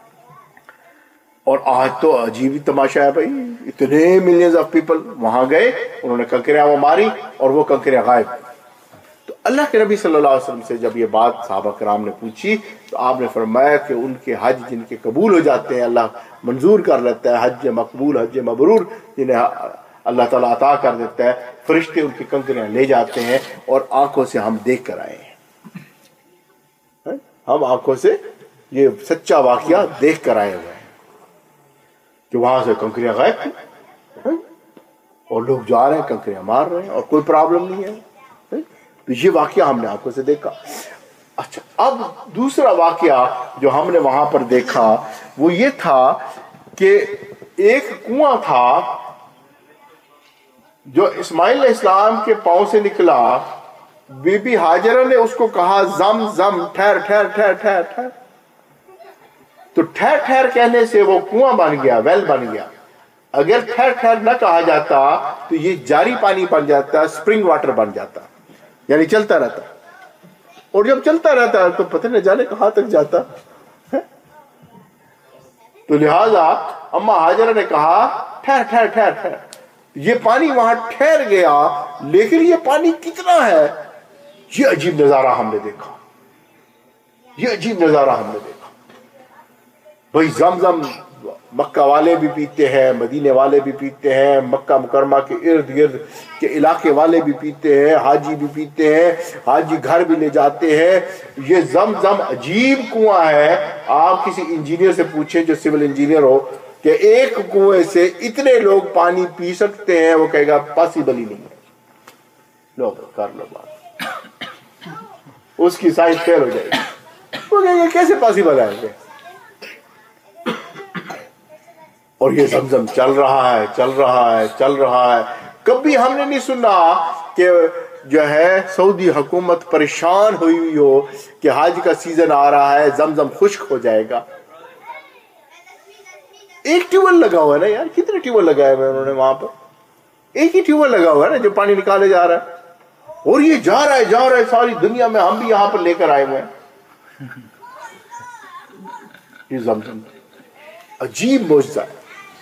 اور آج تو عجیب ہی تماشا ہے بھائی، اتنے ملینز آف پیپل وہاں گئے، انہوں نے کنکریاں وہ ماری اور وہ کنکریاں غائب. تو اللہ کے نبی صلی اللہ علیہ وسلم سے جب یہ بات صحابہ کرام نے پوچھی تو آپ نے فرمایا کہ ان کے حج جن کے قبول ہو جاتے ہیں، اللہ منظور کر لیتا ہے، حج مقبول حج مبرور جنہیں اللہ تعالیٰ عطا کر دیتا ہے، فرشتے ان کی کنکریاں لے جاتے ہیں، اور آنکھوں سے ہم دیکھ کر آئے ہیں. ہم آنکھوں سے یہ سچا واقعہ دیکھ کر آئے ہوئے ہیں کہ وہاں سے کنکریاں غائب تھی، اور لوگ جا رہے ہیں کنکریاں مار رہے ہیں اور کوئی پرابلم نہیں ہے. تو یہ واقعہ ہم نے آنکھوں سے دیکھا. اچھا، اب دوسرا واقعہ جو ہم نے وہاں پر دیکھا وہ یہ تھا کہ ایک کنواں تھا جو اسماعیل علیہ السلام کے پاؤں سے نکلا. بی بی ہاجرہ نے اس کو کہا زم زم، ٹھہر ٹھہر ٹھہر ٹھہر ٹھہر. تو ٹھہر ٹھہر کہنے سے وہ کنواں بن گیا، ویل بن گیا. اگر ٹھہر ٹھہر نہ کہا جاتا تو یہ جاری پانی بن جاتا، سپرنگ واٹر بن جاتا، یعنی چلتا رہتا. اور جب چلتا رہتا ہے تو پتہ نہ جانے کہاں تک جاتا. تو لہذا اما ہاجرہ نے کہا ٹھہر ٹھہر ٹھہر ٹھہر. یہ پانی وہاں ٹھہر گیا، لیکن یہ پانی کتنا ہے، یہ عجیب نظارہ ہم نے دیکھا. یہ عجیب نظارہ ہم نے دیکھا. بھائی زمزم مکہ والے بھی پیتے ہیں، مدینے والے بھی پیتے ہیں، مکہ مکرمہ کے ارد گرد کے علاقے والے بھی پیتے ہیں، حاجی بھی پیتے ہیں، حاجی گھر بھی لے جاتے ہیں. یہ زمزم عجیب کنواں ہے. آپ کسی انجینئر سے پوچھیں جو سول انجینئر ہو کہ ایک کنویں سے اتنے لوگ پانی پی سکتے ہیں، وہ کہے گا پاسبل ہی نہیں ہے. لو کر لو بات، اس کی سائنس فیل ہو جائے گی. وہ کہے گا کیسے پاسبل ہے؟ اور یہ زمزم چل رہا ہے چل رہا ہے چل رہا ہے. کبھی ہم نے نہیں سنا کہ جو ہے سعودی حکومت پریشان ہوئی ہو کہ حج کا سیزن آ رہا ہے، زمزم خشک ہو جائے گا. ایک ٹیوب ویل لگا ہوا ہے نا یار، کتنے ٹیوب ویل لگائے ہوئے انہوں نے وہاں پر؟ ایک ہی ٹیوب ویل لگا ہوا ہے نا جو پانی نکالے جا رہا ہے، اور یہ جا رہا ہے ساری دنیا میں. ہم بھی یہاں پر لے کر آئے ہوئے ہیں. یہ زمزم عجیب معجزہ ہے.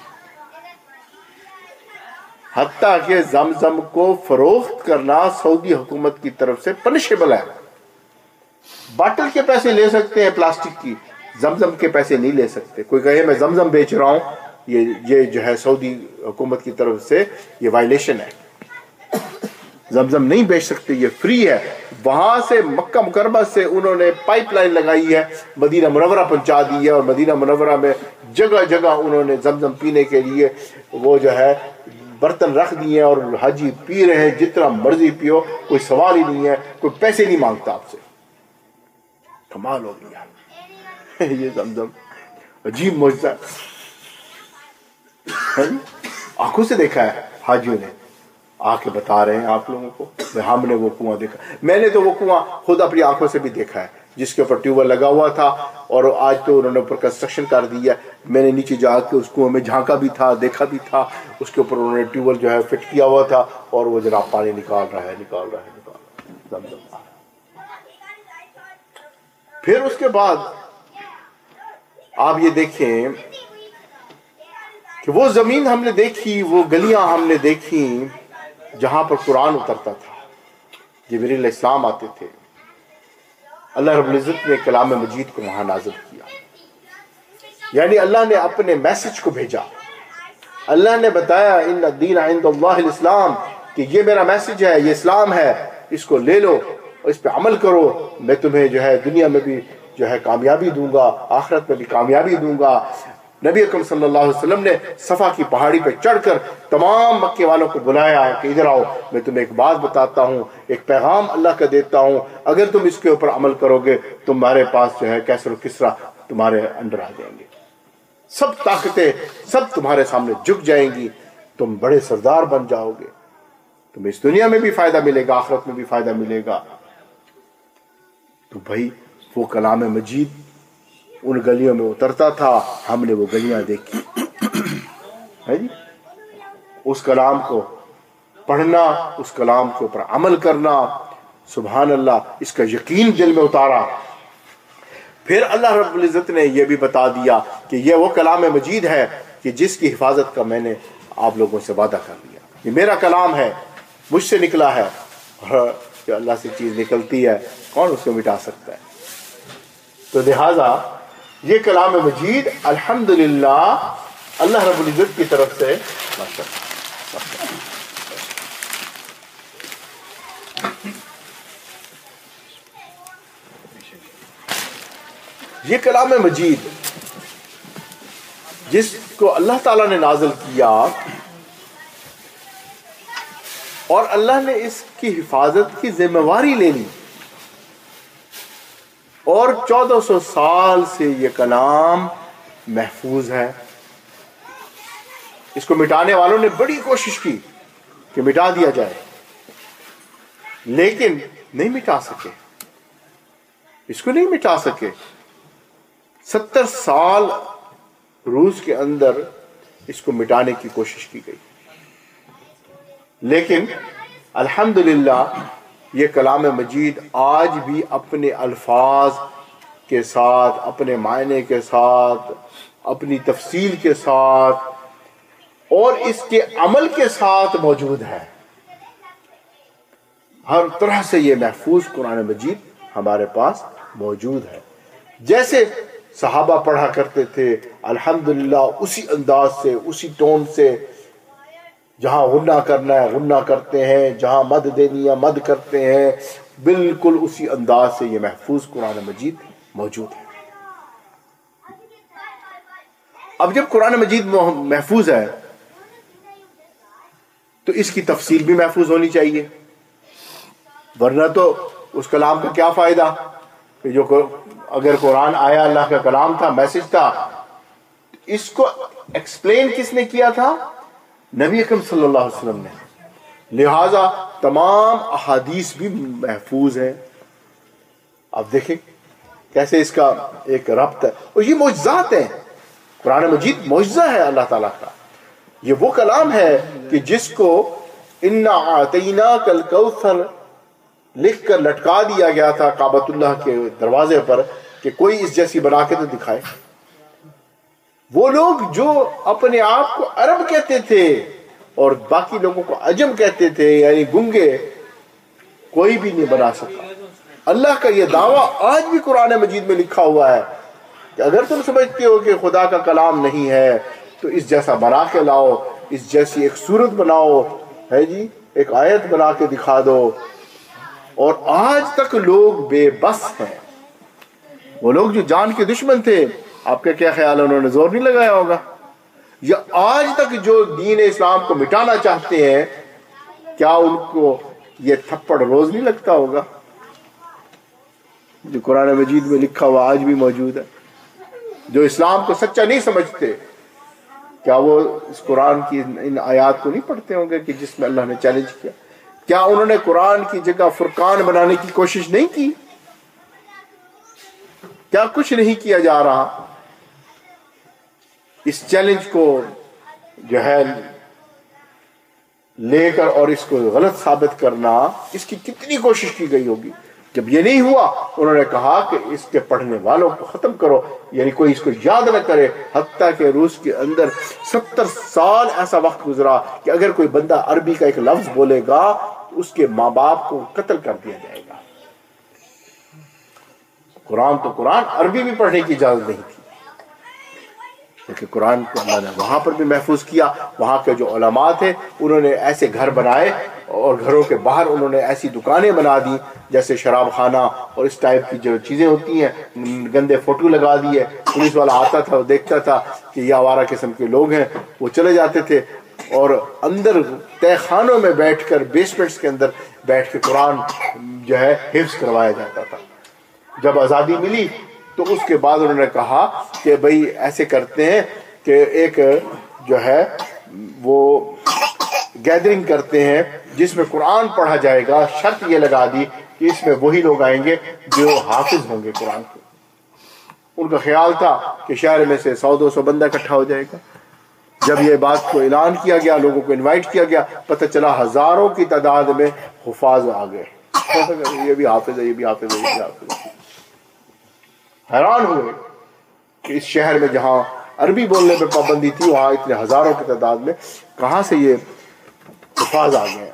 حتیٰ کہ زمزم کو فروخت کرنا سعودی حکومت کی طرف سے پنشیبل ہے. باٹل کے پیسے لے سکتے ہیں پلاسٹک کی، زمزم کے پیسے نہیں لے سکتے. کوئی کہے میں زمزم بیچ رہا ہوں، یہ جو ہے سعودی حکومت کی طرف سے یہ وائلیشن ہے. زمزم نہیں بیچ سکتے، یہ فری ہے. وہاں سے مکہ مکرمہ سے انہوں نے پائپ لائن لگائی ہے، مدینہ منورہ پہنچا دی ہے، اور مدینہ منورہ میں جگہ جگہ انہوں نے زمزم پینے کے لیے وہ جو ہے برتن رکھ دیے، اور حاجی پی رہے ہیں. جتنا مرضی پیو، کوئی سوال ہی نہیں ہے، کوئی پیسے نہیں مانگتا آپ سے. کمال ہو گیا یہ زمزم، عجیب معجزہ. آنکھوں سے دیکھا ہے حاجیوں نے، آ کے بتا رہے ہیں آپ لوگوں کو. ہم نے وہ کنواں دیکھا، میں نے تو وہ کنواں خود اپنی آنکھوں سے بھی دیکھا ہے جس کے اوپر ٹیوب ویل لگا ہوا تھا، اور آج تو انہوں نے اوپر کنسٹرکشن کر دی ہے. میں نے نیچے جا کے اس کنویں میں جھانکا بھی تھا، دیکھا بھی تھا. اس کے اوپر انہوں نے ٹیوب ویل جو ہے فٹ کیا ہوا تھا، اور وہ جناب پانی نکال رہا ہے. زمزم پھر اس کے بعد آپ یہ دیکھیں کہ وہ زمین ہم نے دیکھی، وہ گلیاں ہم نے دیکھی جہاں پر قرآن اترتا تھا، جبریل علیہ السلام آتے تھے، اللہ رب العزت نے کلام مجید کو وہاں نازل کیا، یعنی اللہ نے اپنے میسج کو بھیجا، اللہ نے بتایا ان الدین عند اللہ الاسلام، کہ یہ میرا میسج ہے، یہ اسلام ہے، اس کو لے لو اور اس پہ عمل کرو، میں تمہیں جو ہے دنیا میں بھی جو ہے کامیابی دوں گا، آخرت میں بھی کامیابی دوں گا۔ نبی اکرم صلی اللہ علیہ وسلم نے صفا کی پہاڑی پہ چڑھ کر تمام مکے والوں کو بلایا کہ ادھر آؤ، میں تمہیں ایک بات بتاتا ہوں، ایک پیغام اللہ کا دیتا ہوں، اگر تم اس کے اوپر عمل کرو گے تمہارے پاس جو ہے کیسر و کسرا تمہارے انڈر آ جائیں گے، سب طاقتیں سب تمہارے سامنے جھک جائیں گی، تم بڑے سردار بن جاؤ گے، تمہیں اس دنیا میں بھی فائدہ ملے گا، آخرت میں بھی فائدہ ملے گا۔ تو بھائی وہ کلام مجید ان گلیوں میں اترتا تھا، ہم نے وہ گلیاں دیکھی ہے جی، اس کلام کو پڑھنا، اس کلام کے اوپر عمل کرنا، سبحان اللہ، اس کا یقین دل میں اتارا۔ پھر اللہ رب العزت نے یہ بھی بتا دیا کہ یہ وہ کلام مجید ہے کہ جس کی حفاظت کا میں نے آپ لوگوں سے وعدہ کر لیا، یہ میرا کلام ہے، مجھ سے نکلا ہے، اور جو اللہ سے چیز نکلتی ہے کون اس کو مٹا سکتا ہے؟ تو لہذا یہ کلام مجید الحمدللہ اللہ رب العزت کی طرف سے یہ کلام مجید جس کو اللہ تعالیٰ نے نازل کیا اور اللہ نے اس کی حفاظت کی ذمہ داری لے لی، اور 1400 سال سے یہ کلام محفوظ ہے۔ اس کو مٹانے والوں نے بڑی کوشش کی کہ مٹا دیا جائے، لیکن نہیں مٹا سکے، اس کو نہیں مٹا سکے۔ 70 سال روس کے اندر اس کو مٹانے کی کوشش کی گئی، لیکن الحمدللہ یہ کلام مجید آج بھی اپنے الفاظ کے ساتھ، اپنے معنی کے ساتھ، اپنی تفصیل کے ساتھ اور اس کے عمل کے ساتھ موجود ہے۔ ہر طرح سے یہ محفوظ قرآن مجید ہمارے پاس موجود ہے۔ جیسے صحابہ پڑھا کرتے تھے الحمدللہ اسی انداز سے، اسی ٹون سے، جہاں غنہ کرنا ہے غنہ کرتے ہیں، جہاں مد دینی ہے مد کرتے ہیں، بالکل اسی انداز سے یہ محفوظ قرآن مجید موجود ہے۔ اب جب قرآن مجید محفوظ ہے تو اس کی تفصیل بھی محفوظ ہونی چاہیے، ورنہ تو اس کلام کا کیا فائدہ کہ جو اگر قرآن آیا اللہ کا کلام تھا، میسج تھا، اس کو ایکسپلین کس نے کیا تھا؟ نبی اکرم صلی اللہ علیہ وسلم نے، لہذا تمام احادیث بھی محفوظ ہیں۔ اب دیکھیں کیسے اس کا ایک ربط ہے، اور یہ معجزات ہیں، قرآن مجید معجزہ ہے اللہ تعالیٰ کا۔ یہ وہ کلام ہے کہ جس کو انا اعطیناک الکوثر لکھ کر لٹکا دیا گیا تھا کعبۃ اللہ کے دروازے پر کہ کوئی اس جیسی بنا کے تو دکھائے۔ وہ لوگ جو اپنے آپ کو عرب کہتے تھے اور باقی لوگوں کو عجم کہتے تھے، یعنی گنگے، کوئی بھی نہیں بنا سکا۔ اللہ کا یہ دعویٰ آج بھی قرآن مجید میں لکھا ہوا ہے کہ اگر تم سمجھتے ہو کہ خدا کا کلام نہیں ہے تو اس جیسا بنا کے لاؤ، اس جیسی ایک صورت بناؤ، ہے جی، ایک آیت بنا کے دکھا دو۔ اور آج تک لوگ بے بس ہیں۔ وہ لوگ جو جان کے دشمن تھے، آپ کا کیا خیال ہے انہوں نے زور نہیں لگایا ہوگا؟ یا آج تک جو دین اسلام کو مٹانا چاہتے ہیں، کیا ان کو یہ تھپڑ روز نہیں لگتا ہوگا؟ جو قرآن مجید میں لکھا ہوا آج بھی موجود ہے۔ جو اسلام کو سچا نہیں سمجھتے، کیا وہ اس قرآن کی ان آیات کو نہیں پڑھتے ہوں گے کہ جس میں اللہ نے چیلنج کیا؟ کیا انہوں نے قرآن کی جگہ فرقان بنانے کی کوشش نہیں کی؟ کیا کچھ نہیں کیا جا رہا؟ اس چیلنج کو جو ہے لے کر اور اس کو غلط ثابت کرنا، اس کی کتنی کوشش کی گئی ہوگی۔ جب یہ نہیں ہوا انہوں نے کہا کہ اس کے پڑھنے والوں کو ختم کرو، یعنی کوئی اس کو یاد نہ کرے، حتیٰ کہ روس کے اندر 70 سال ایسا وقت گزرا کہ اگر کوئی بندہ عربی کا ایک لفظ بولے گا اس کے ماں باپ کو قتل کر دیا جائے گا۔ قرآن تو قرآن، عربی بھی پڑھنے کی اجازت نہیں تھی، لیکن قرآن کو اللہ نے وہاں پر بھی محفوظ کیا۔ وہاں کے جو علماء تھے انہوں نے ایسے گھر بنائے اور گھروں کے باہر انہوں نے ایسی دکانیں بنا دی جیسے شراب خانہ اور اس ٹائپ کی جو چیزیں ہوتی ہیں، گندے فوٹو لگا دیے، پولیس والا آتا تھا وہ دیکھتا تھا کہ یہ آوارہ قسم کے لوگ ہیں، وہ چلے جاتے تھے اور اندر تہ خانوں میں بیٹھ کر، بیسمنٹس کے اندر بیٹھ کے قرآن جو ہے حفظ کروایا جاتا تھا۔ جب آزادی ملی تو اس کے بعد انہوں نے کہا کہ بھئی ایسے کرتے ہیں کہ ایک جو ہے وہ گیدرنگ کرتے ہیں جس میں قرآن پڑھا جائے گا، شرط یہ لگا دی کہ اس میں وہی لوگ آئیں گے جو حافظ ہوں گے قرآن کے۔ ان کا خیال تھا کہ شہر میں سے 100-200 بندہ اکٹھا ہو جائے گا۔ جب یہ بات کو اعلان کیا گیا، لوگوں کو انوائٹ کیا گیا، پتہ چلا ہزاروں کی تعداد میں حفاظ آ گئے، یہ بھی حافظ ہے، یہ بھی حافظ ہے، یہ بھی حافظ ہے۔ حیران ہوئے کہ اس شہر میں جہاں عربی بولنے پہ پابندی تھی وہاں اتنے ہزاروں کی تعداد میں کہاں سے یہ حفاظ آ گئے۔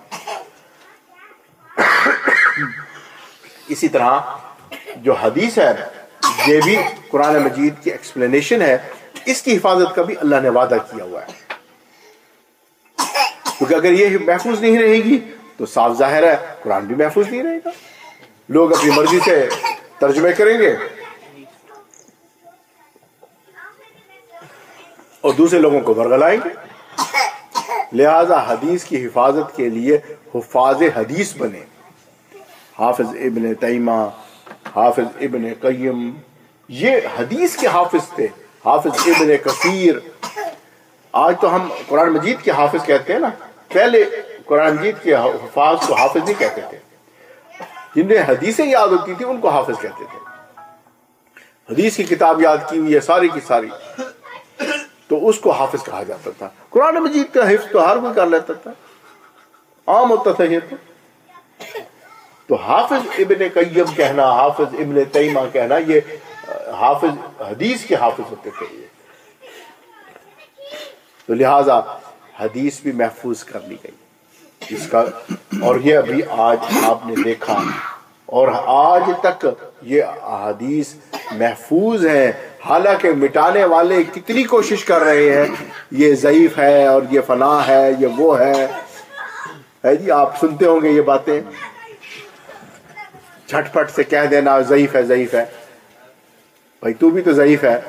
اسی طرح جو حدیث ہے یہ بھی قرآن مجید کی ایکسپلینیشن ہے، اس کی حفاظت کا بھی اللہ نے وعدہ کیا ہوا ہے، کیونکہ اگر یہ محفوظ نہیں رہے گی تو صاف ظاہر ہے قرآن بھی محفوظ نہیں رہے گا۔ لوگ اپنی مرضی سے ترجمے کریں گے اور دوسرے لوگوں کو ورگلائیں گے، لہذا حدیث کی حفاظت کے لیے حفاظ حدیث بنے۔ حافظ ابن تیمیہ، حافظ ابن قیم یہ حدیث کے حافظ تھے، حافظ ابن کثیر۔ آج تو ہم قرآن مجید کے حافظ کہتے ہیں نا، پہلے قرآن مجید کے حفاظ کو حافظ نہیں کہتے تھے، جنہیں حدیثیں یاد ہوتی تھی ان کو حافظ کہتے تھے۔ حدیث کی کتاب یاد کی ہوئی ہے ساری کی ساری تو اس کو حافظ کہا جاتا تھا۔ قرآن مجید کا حفظ تو ہر کوئی کر لیتا تھا، عام ہوتا تھا یہ تو حافظ ابن قیم کہنا، حافظ ابن تیمیہ کہنا، یہ حافظ حدیث کے حافظ ہوتے تھے یہ۔ تو لہذا حدیث بھی محفوظ کر لی گئی اس کا، اور یہ ابھی آج آپ نے دیکھا اور آج تک یہ احادیث محفوظ ہیں، حالانکہ مٹانے والے کتنی کوشش کر رہے ہیں، یہ ضعیف ہے اور یہ فلاں ہے، یہ وہ ہے جی، آپ سنتے ہوں گے یہ باتیں، جھٹ پٹ سے کہہ دینا ضعیف ہے ضعیف ہے۔ بھائی تو بھی تو ضعیف ہے،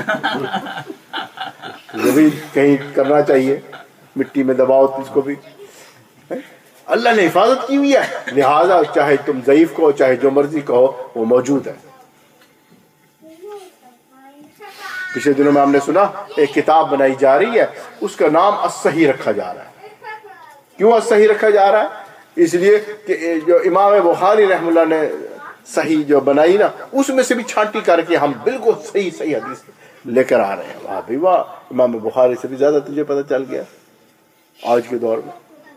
یہ بھی کہیں کرنا چاہیے، مٹی میں دباؤ اس کو بھی۔ اللہ نے حفاظت کی ہوئی ہے، لہذا چاہے تم ضعیف کہو چاہے جو مرضی کہو وہ موجود ہے۔ پچھلے دنوں میں ہم نے سنا ایک کتاب بنائی جا رہی ہے، اس کا نام الصحیح رکھا جا رہا ہے۔ کیوں الصحیح رکھا جا رہا ہے؟ اس لیے کہ جو امام بخاری رحم اللہ نے صحیح جو بنائی نا، اس میں سے بھی چھانٹی کر کے ہم بالکل صحیح حدیث لے کر آ رہے ہیں۔ واہ بھائی واہ، امام بخاری سے بھی زیادہ تجھے پتہ چل گیا آج کے دور میں۔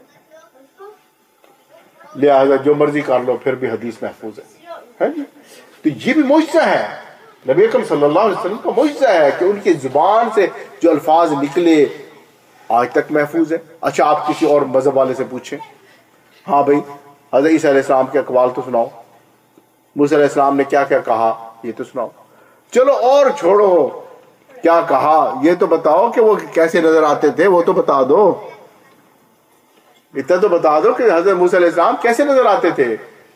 لہذا جو مرضی کر لو پھر بھی حدیث محفوظ ہے جی۔ تو یہ بھی معجزہ ہے، نبی اکرم صلی اللہ علیہ وسلم کا معجزہ ہے کہ ان کی زبان سے جو الفاظ نکلے آج تک محفوظ ہے۔ اچھا آپ کسی اور مذہب والے سے پوچھیں، ہاں بھائی حضرت عیسیٰ علیہ السلام کے اقوال تو سناؤ، موسیٰ علیہ السلام نے کیا کیا کہا یہ تو سناؤ، چلو اور چھوڑو کیا کہا یہ تو بتاؤ کہ وہ کیسے نظر آتے تھے، وہ تو بتا دو، اتنا تو بتا دو کہ حضرت موسیٰ علیہ السلام کیسے نظر آتے تھے۔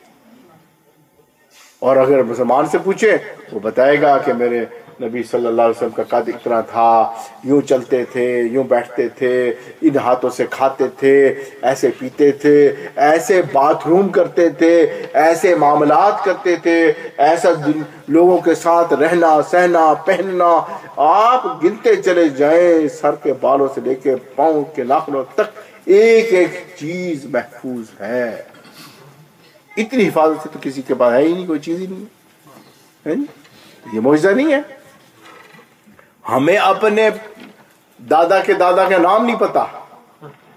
اور اگر مسلمان سے پوچھے وہ بتائے گا کہ میرے نبی صلی اللہ علیہ وسلم کا قد اتنا تھا، یوں چلتے تھے، یوں بیٹھتے تھے، ان ہاتھوں سے کھاتے تھے، ایسے پیتے تھے، ایسے باتھ روم کرتے تھے، ایسے معاملات کرتے تھے، ایسا لوگوں کے ساتھ رہنا سہنا پہننا، آپ گنتے چلے جائیں سر کے بالوں سے لے کے پاؤں کے ناخنوں تک ایک ایک چیز محفوظ ہے۔ اتنی حفاظت سے تو کسی کے پاس ہے ہی نہیں، کوئی چیز ہی نہیں ہے، یہ معجزہ نہیں ہے۔ ہمیں اپنے دادا کے دادا کا نام نہیں پتا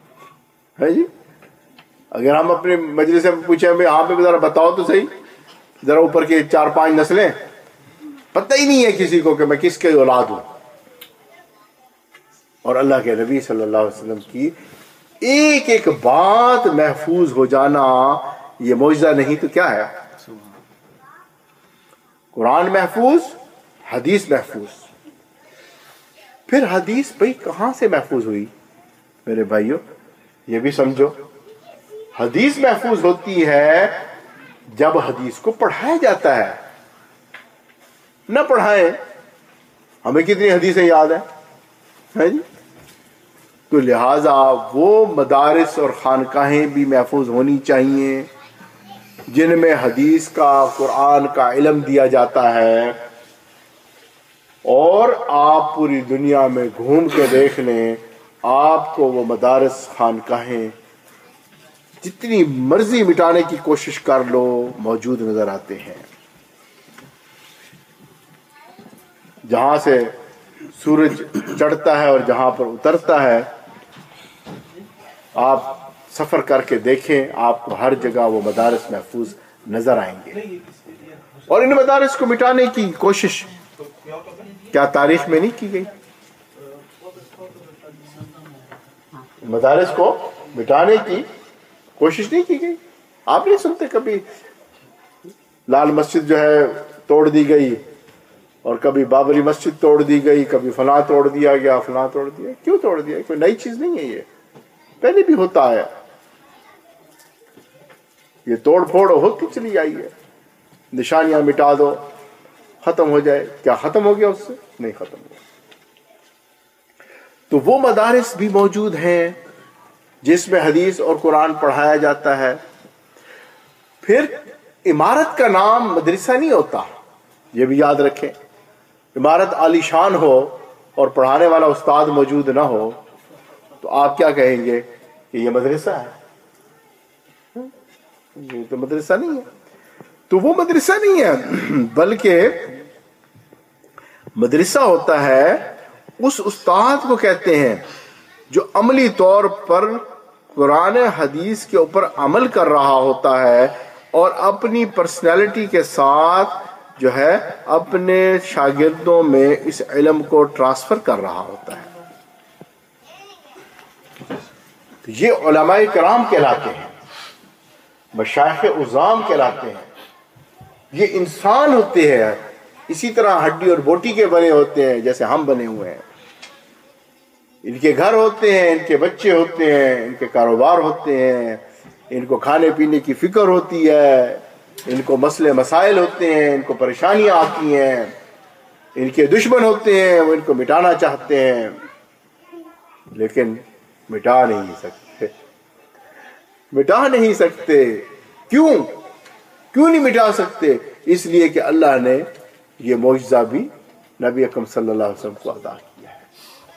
ہے جی، اگر ہم اپنے مجلس میں پوچھیں ہاں پہ ذرا بتاؤ تو صحیح، ذرا اوپر کے 4-5 نسلیں پتہ ہی نہیں ہے کسی کو کہ میں کس کے اولاد ہوں. اور اللہ کے نبی صلی اللہ علیہ وسلم کی ایک ایک بات محفوظ ہو جانا یہ معجزہ نہیں تو کیا ہے؟ قرآن محفوظ، حدیث محفوظ. پھر حدیث بھائی کہاں سے محفوظ ہوئی میرے بھائیوں؟ یہ بھی سمجھو، حدیث محفوظ ہوتی ہے جب حدیث کو پڑھایا جاتا ہے. نہ پڑھائیں، ہمیں کتنی حدیثیں یاد ہیں جی؟ تو لہٰذا وہ مدارس اور خانقاہیں بھی محفوظ ہونی چاہیے جن میں حدیث کا، قرآن کا علم دیا جاتا ہے. اور آپ پوری دنیا میں گھوم کے دیکھ لیں، آپ کو وہ مدارس، خانقاہیں جتنی مرضی مٹانے کی کوشش کر لو موجود نظر آتے ہیں. جہاں سے سورج چڑھتا ہے اور جہاں پر اترتا ہے، آپ سفر کر کے دیکھیں، آپ کو ہر جگہ وہ مدارس محفوظ نظر آئیں گے. اور ان مدارس کو مٹانے کی کوشش کیا تاریخ میں نہیں کی گئی؟ مدارس کو مٹانے کی کوشش نہیں کی گئی؟ آپ نہیں سنتے کبھی لال مسجد جو ہے توڑ دی گئی، اور کبھی بابری مسجد توڑ دی گئی، کبھی فلاں توڑ دیا گیا، فلاں توڑ دیا. کیوں توڑ دیا؟ کوئی نئی چیز نہیں ہے، یہ پہلے بھی ہوتا ہے. یہ توڑ پھوڑ ہوتی چلی آئی ہے. نشانیاں مٹا دو، ختم ہو جائے. کیا ختم ہو گیا؟ اس سے نہیں ختم ہوا. تو وہ مدارس بھی موجود ہیں جس میں حدیث اور قرآن پڑھایا جاتا ہے. پھر عمارت کا نام مدرسہ نہیں ہوتا، یہ بھی یاد رکھیں. عمارت عالی شان ہو اور پڑھانے والا استاد موجود نہ ہو تو آپ کیا کہیں گے کہ یہ مدرسہ ہے؟ یہ تو مدرسہ نہیں ہے. تو وہ مدرسہ نہیں ہے، بلکہ مدرسہ ہوتا ہے اس استاد کو کہتے ہیں جو عملی طور پر قرآن حدیث کے اوپر عمل کر رہا ہوتا ہے اور اپنی پرسنالٹی کے ساتھ جو ہے اپنے شاگردوں میں اس علم کو ٹرانسفر کر رہا ہوتا ہے. یہ علماء کرام کہلاتے ہیں، مشائخ عظام کہلاتے ہیں. یہ انسان ہوتے ہیں، اسی طرح ہڈی اور بوٹی کے بنے ہوتے ہیں جیسے ہم بنے ہوئے ہیں. ان کے گھر ہوتے ہیں، ان کے بچے ہوتے ہیں، ان کے کاروبار ہوتے ہیں، ان کو کھانے پینے کی فکر ہوتی ہے، ان کو مسئلے مسائل ہوتے ہیں، ان کو پریشانیاں آتی ہیں، ان کے دشمن ہوتے ہیں، وہ ان کو مٹانا چاہتے ہیں لیکن مٹا نہیں سکتے. مٹا نہیں سکتے. کیوں نہیں مٹا سکتے؟ اس لیے کہ اللہ نے یہ معجزہ بھی نبی اکرم صلی اللہ علیہ وسلم کو عطا کیا ہے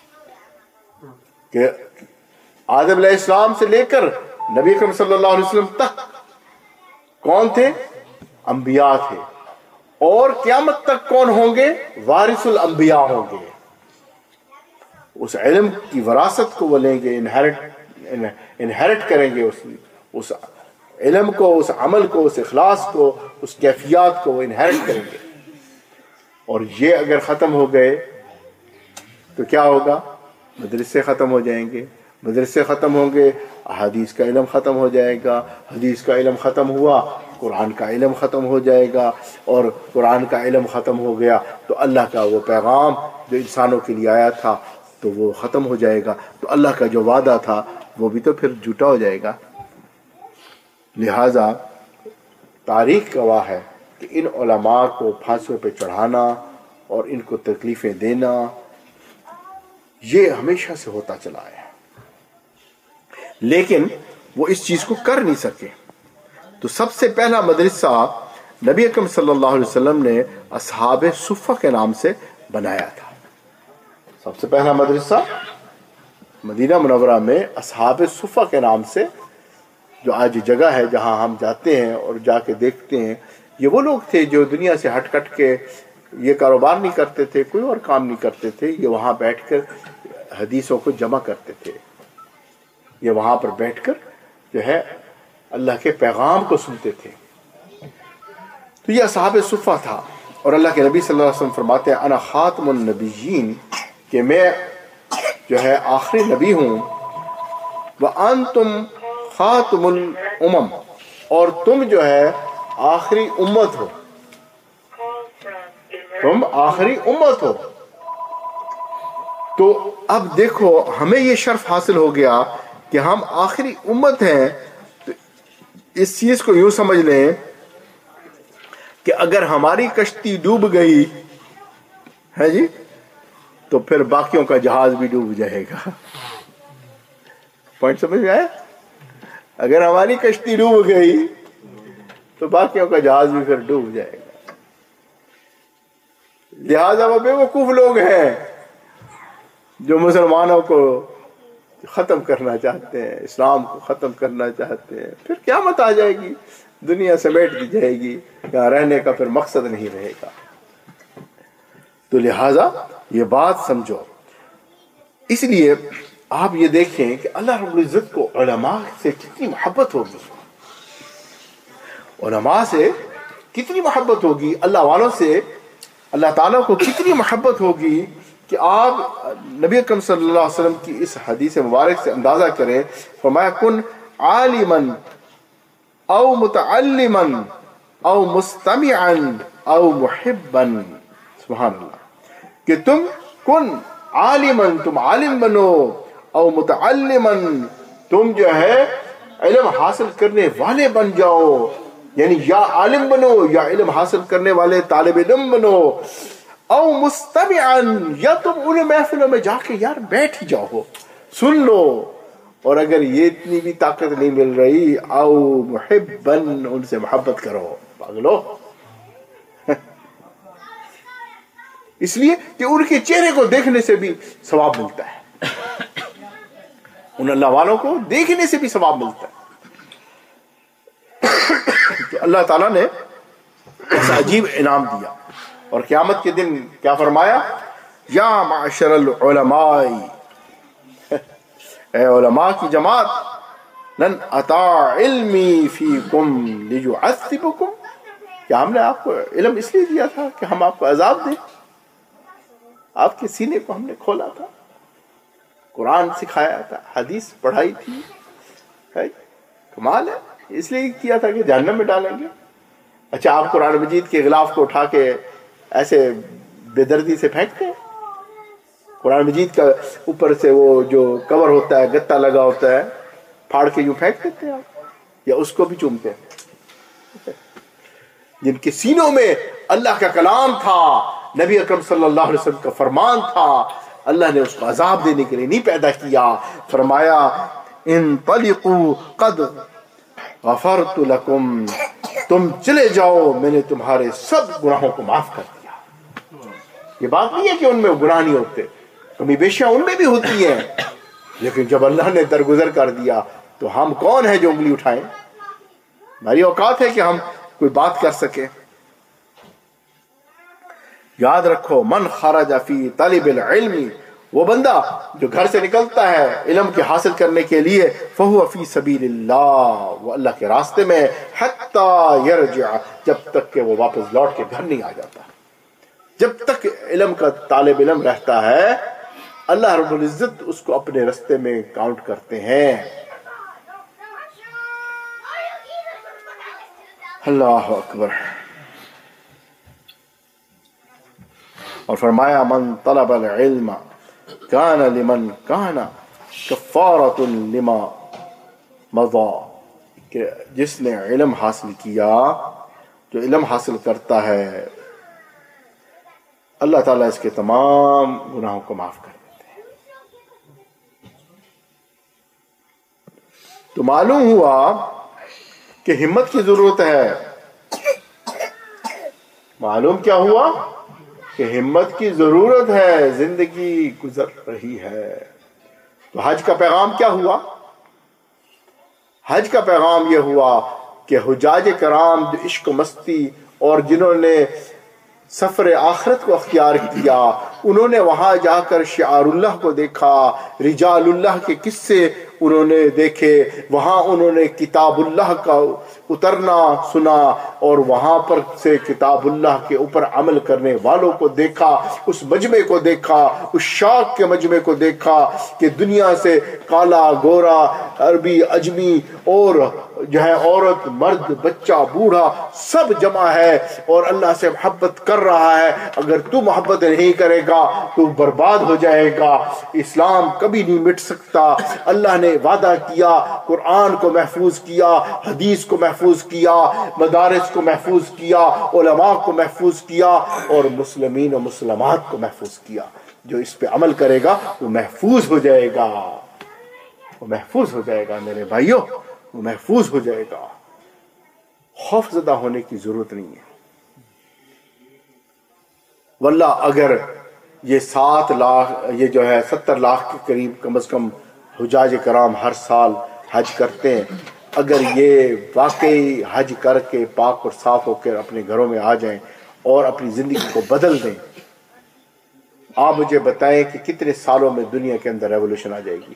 کہ آدم علیہ السلام سے لے کر نبی اکرم صلی اللہ علیہ وسلم تک کون تھے؟ انبیاء تھے. اور قیامت تک کون ہوں گے؟ وارث الانبیاء ہوں گے. اس علم کی وراثت کو وہ لیں گے، انہیرٹ کریں گے، اس علم کو، اس عمل کو، اس اخلاص کو، اس کیفیات کو وہ انہیرٹ کریں گے. اور یہ اگر ختم ہو گئے تو کیا ہوگا؟ مدرسے ختم ہو جائیں گے. مدرسے ختم ہوں گے، حدیث کا علم ختم ہو جائے گا. حدیث کا علم ختم ہوا، قرآن کا علم ختم ہو جائے گا. اور قرآن کا علم ختم ہو گیا تو اللہ کا وہ پیغام جو انسانوں کے لیے آیا تھا تو وہ ختم ہو جائے گا. تو اللہ کا جو وعدہ تھا وہ بھی تو پھر جھوٹا ہو جائے گا. لہذا تاریخ گواہ ہے کہ ان علماء کو پھانسیوں پہ چڑھانا اور ان کو تکلیفیں دینا یہ ہمیشہ سے ہوتا چلا ہے، لیکن وہ اس چیز کو کر نہیں سکے. تو سب سے پہلا مدرسہ نبی اکرم صلی اللہ علیہ وسلم نے اصحاب صفہ کے نام سے بنایا تھا. سب سے پہلا مدرسہ مدینہ منورہ میں اصحاب صفہ کے نام سے، جو آج جگہ ہے جہاں ہم جاتے ہیں اور جا کے دیکھتے ہیں، یہ وہ لوگ تھے جو دنیا سے ہٹ کٹ کے یہ کاروبار نہیں کرتے تھے، کوئی اور کام نہیں کرتے تھے. یہ وہاں بیٹھ کر حدیثوں کو جمع کرتے تھے. یہ وہاں پر بیٹھ کر جو ہے اللہ کے پیغام کو سنتے تھے. تو یہ اصحاب صفہ تھا. اور اللہ کے نبی صلی اللہ علیہ وسلم فرماتے ہیں انا خاتم النبیین، کہ میں جو ہے آخری نبی ہوں. وانتم خاتم الامم، اور تم جو ہے آخری امت ہو. تم آخری امت ہو. تو اب دیکھو ہمیں یہ شرف حاصل ہو گیا کہ ہم آخری امت ہیں. تو اس چیز کو یوں سمجھ لیں کہ اگر ہماری کشتی ڈوب گئی ہے جی تو پھر باقیوں کا جہاز بھی ڈوب جائے گا. پوائنٹ سمجھ میں آیا؟ اگر ہماری کشتی ڈوب گئی تو باقیوں کا جہاز بھی پھر ڈوب جائے گا. لہذا وہ بیوقوف لوگ ہیں جو مسلمانوں کو ختم کرنا چاہتے ہیں، اسلام کو ختم کرنا چاہتے ہیں. پھر قیامت آ جائے گی، دنیا سمیٹ دی جائے گی، یہاں رہنے کا پھر مقصد نہیں رہے گا. تو لہذا یہ بات سمجھو. اس لیے آپ یہ دیکھیں کہ اللہ رب العزت کو علماء سے کتنی محبت ہوگی، علماء سے کتنی محبت ہوگی، اللہ والوں سے اللہ تعالیٰ کو کتنی محبت ہوگی کہ آپ نبی اکرم صلی اللہ علیہ وسلم کی اس حدیث مبارک سے اندازہ کریں. فرمایا کن عالما او متعلما او مستمعا او محبا. سبحان اللہ. کہ تم کن عالما، تم عالم بنو، او متعلما، تم جو ہے علم حاصل کرنے والے بن جاؤ. یعنی یا عالم بنو یا علم حاصل کرنے والے طالب علم بنو. او مستمعا، یا تم ان محفلوں میں جا کے یار بیٹھ جاؤ، سن لو. اور اگر یہ اتنی بھی طاقت نہیں مل رہی، او محبا، ان سے محبت کرو. پاگلو. اس لیے کہ ان کے چہرے کو دیکھنے سے بھی ثواب ملتا ہے، ان اللہ والوں کو دیکھنے سے بھی ثواب ملتا ہے. تو اللہ تعالیٰ نے ایسا عجیب انعام دیا. اور قیامت کے دن کیا فرمایا؟ یا معشر العلماء، اے علماء کی جماعت، لن اطاع علمی فیکم لیعذبکم، کیا ہم نے آپ کو علم اس لیے دیا تھا کہ ہم آپ کو عذاب دیں؟ آپ کے سینے کو ہم نے کھولا تھا، قرآن سکھایا تھا، حدیث پڑھائی تھی. کمال ہے. اس لیے کیا تھا کہ جہنم میں ڈالیں گے. اچھا آپ قرآن مجید کے غلاف کو اٹھا کے ایسے بے دردی سے پھینکتے ہیں؟ قرآن مجید کا اوپر سے وہ جو کور ہوتا ہے، گتا لگا ہوتا ہے، پھاڑ کے یوں پھینک دیتے ہیں آپ، یا اس کو بھی چومتے ہیں؟ جن کے سینوں میں اللہ کا کلام تھا، نبی اکرم صلی اللہ علیہ وسلم کا فرمان تھا، اللہ نے اس کو عذاب دینے کے لیے نہیں پیدا کیا. فرمایا انطلقوا قد غفرت لکم، تم چلے جاؤ، میں نے تمہارے سب گناہوں کو معاف کر دیا. یہ بات نہیں ہے کہ ان میں گناہ نہیں ہوتے، کمی بیشیاں ان میں بھی ہوتی ہیں، لیکن جب اللہ نے درگزر کر دیا تو ہم کون ہیں جو انگلی اٹھائیں؟ ہماری اوقات ہے کہ ہم کوئی بات کر سکیں. یاد رکھو من خرج فی طالب العلم، وہ بندہ جو گھر سے نکلتا ہے علم کے حاصل کرنے کے لیے، فہو فی سبیل اللہ، وہ اللہ کے راستے میں، حتی یرجع، جب تک کہ وہ واپس لوٹ کے گھر نہیں آ جاتا. جب تک علم کا طالب علم رہتا ہے اللہ رب العزت اس کو اپنے راستے میں کاؤنٹ کرتے ہیں. اللہ اکبر. اور فرمایا من طلب العلم کان لمن کان کفارۃ لما مضى، کہ جس نے علم حاصل کیا، جو علم حاصل کرتا ہے، اللہ تعالیٰ اس کے تمام گناہوں کو معاف کر دیتے ہیں. تو معلوم ہوا کہ ہمت کی ضرورت ہے. معلوم کیا ہوا کہ ہمت کی ضرورت ہے، زندگی گزر رہی ہے. تو حج کا پیغام کیا ہوا؟ حج کا پیغام یہ ہوا کہ حجاج کرام جو عشق و مستی اور جنہوں نے سفر آخرت کو اختیار کیا، انہوں نے وہاں جا کر شعار اللہ کو دیکھا، رجال اللہ کے قصے انہوں نے دیکھے، وہاں انہوں نے کتاب اللہ کا اترنا سنا، اور وہاں پر سے کتاب اللہ کے اوپر عمل کرنے والوں کو دیکھا، اس مجمع کو دیکھا، اس شاخ کے مجمع کو دیکھا کہ دنیا سے کالا گورا عربی اجمی اور جو ہے عورت مرد بچہ بوڑھا سب جمع ہے اور اللہ سے محبت کر رہا ہے۔ اگر تو محبت نہیں کرے گا تو برباد ہو جائے گا، اسلام کبھی نہیں مٹ سکتا۔ اللہ نے وعدہ کیا، قرآن کو محفوظ کیا، حدیث کو محفوظ کیا، مدارس کو محفوظ کیا، علماء کو محفوظ کیا، اور مسلمین و مسلمات کو محفوظ کیا۔ جو اس پہ عمل کرے گا وہ محفوظ ہو جائے گا، وہ محفوظ ہو جائے گا میرے بھائیوں، وہ محفوظ ہو جائے گا۔ خوف زدہ ہونے کی ضرورت نہیں ہے۔ واللہ اگر یہ 7 لاکھ، یہ جو ہے 70 لاکھ کے قریب کم از کم حجاج کرام ہر سال حج کرتے ہیں، اگر یہ واقعی حج کر کے پاک اور صاف ہو کر اپنے گھروں میں آ جائیں اور اپنی زندگی کو بدل دیں، آپ مجھے بتائیں کہ کتنے سالوں میں دنیا کے اندر ریولوشن آ جائے گی۔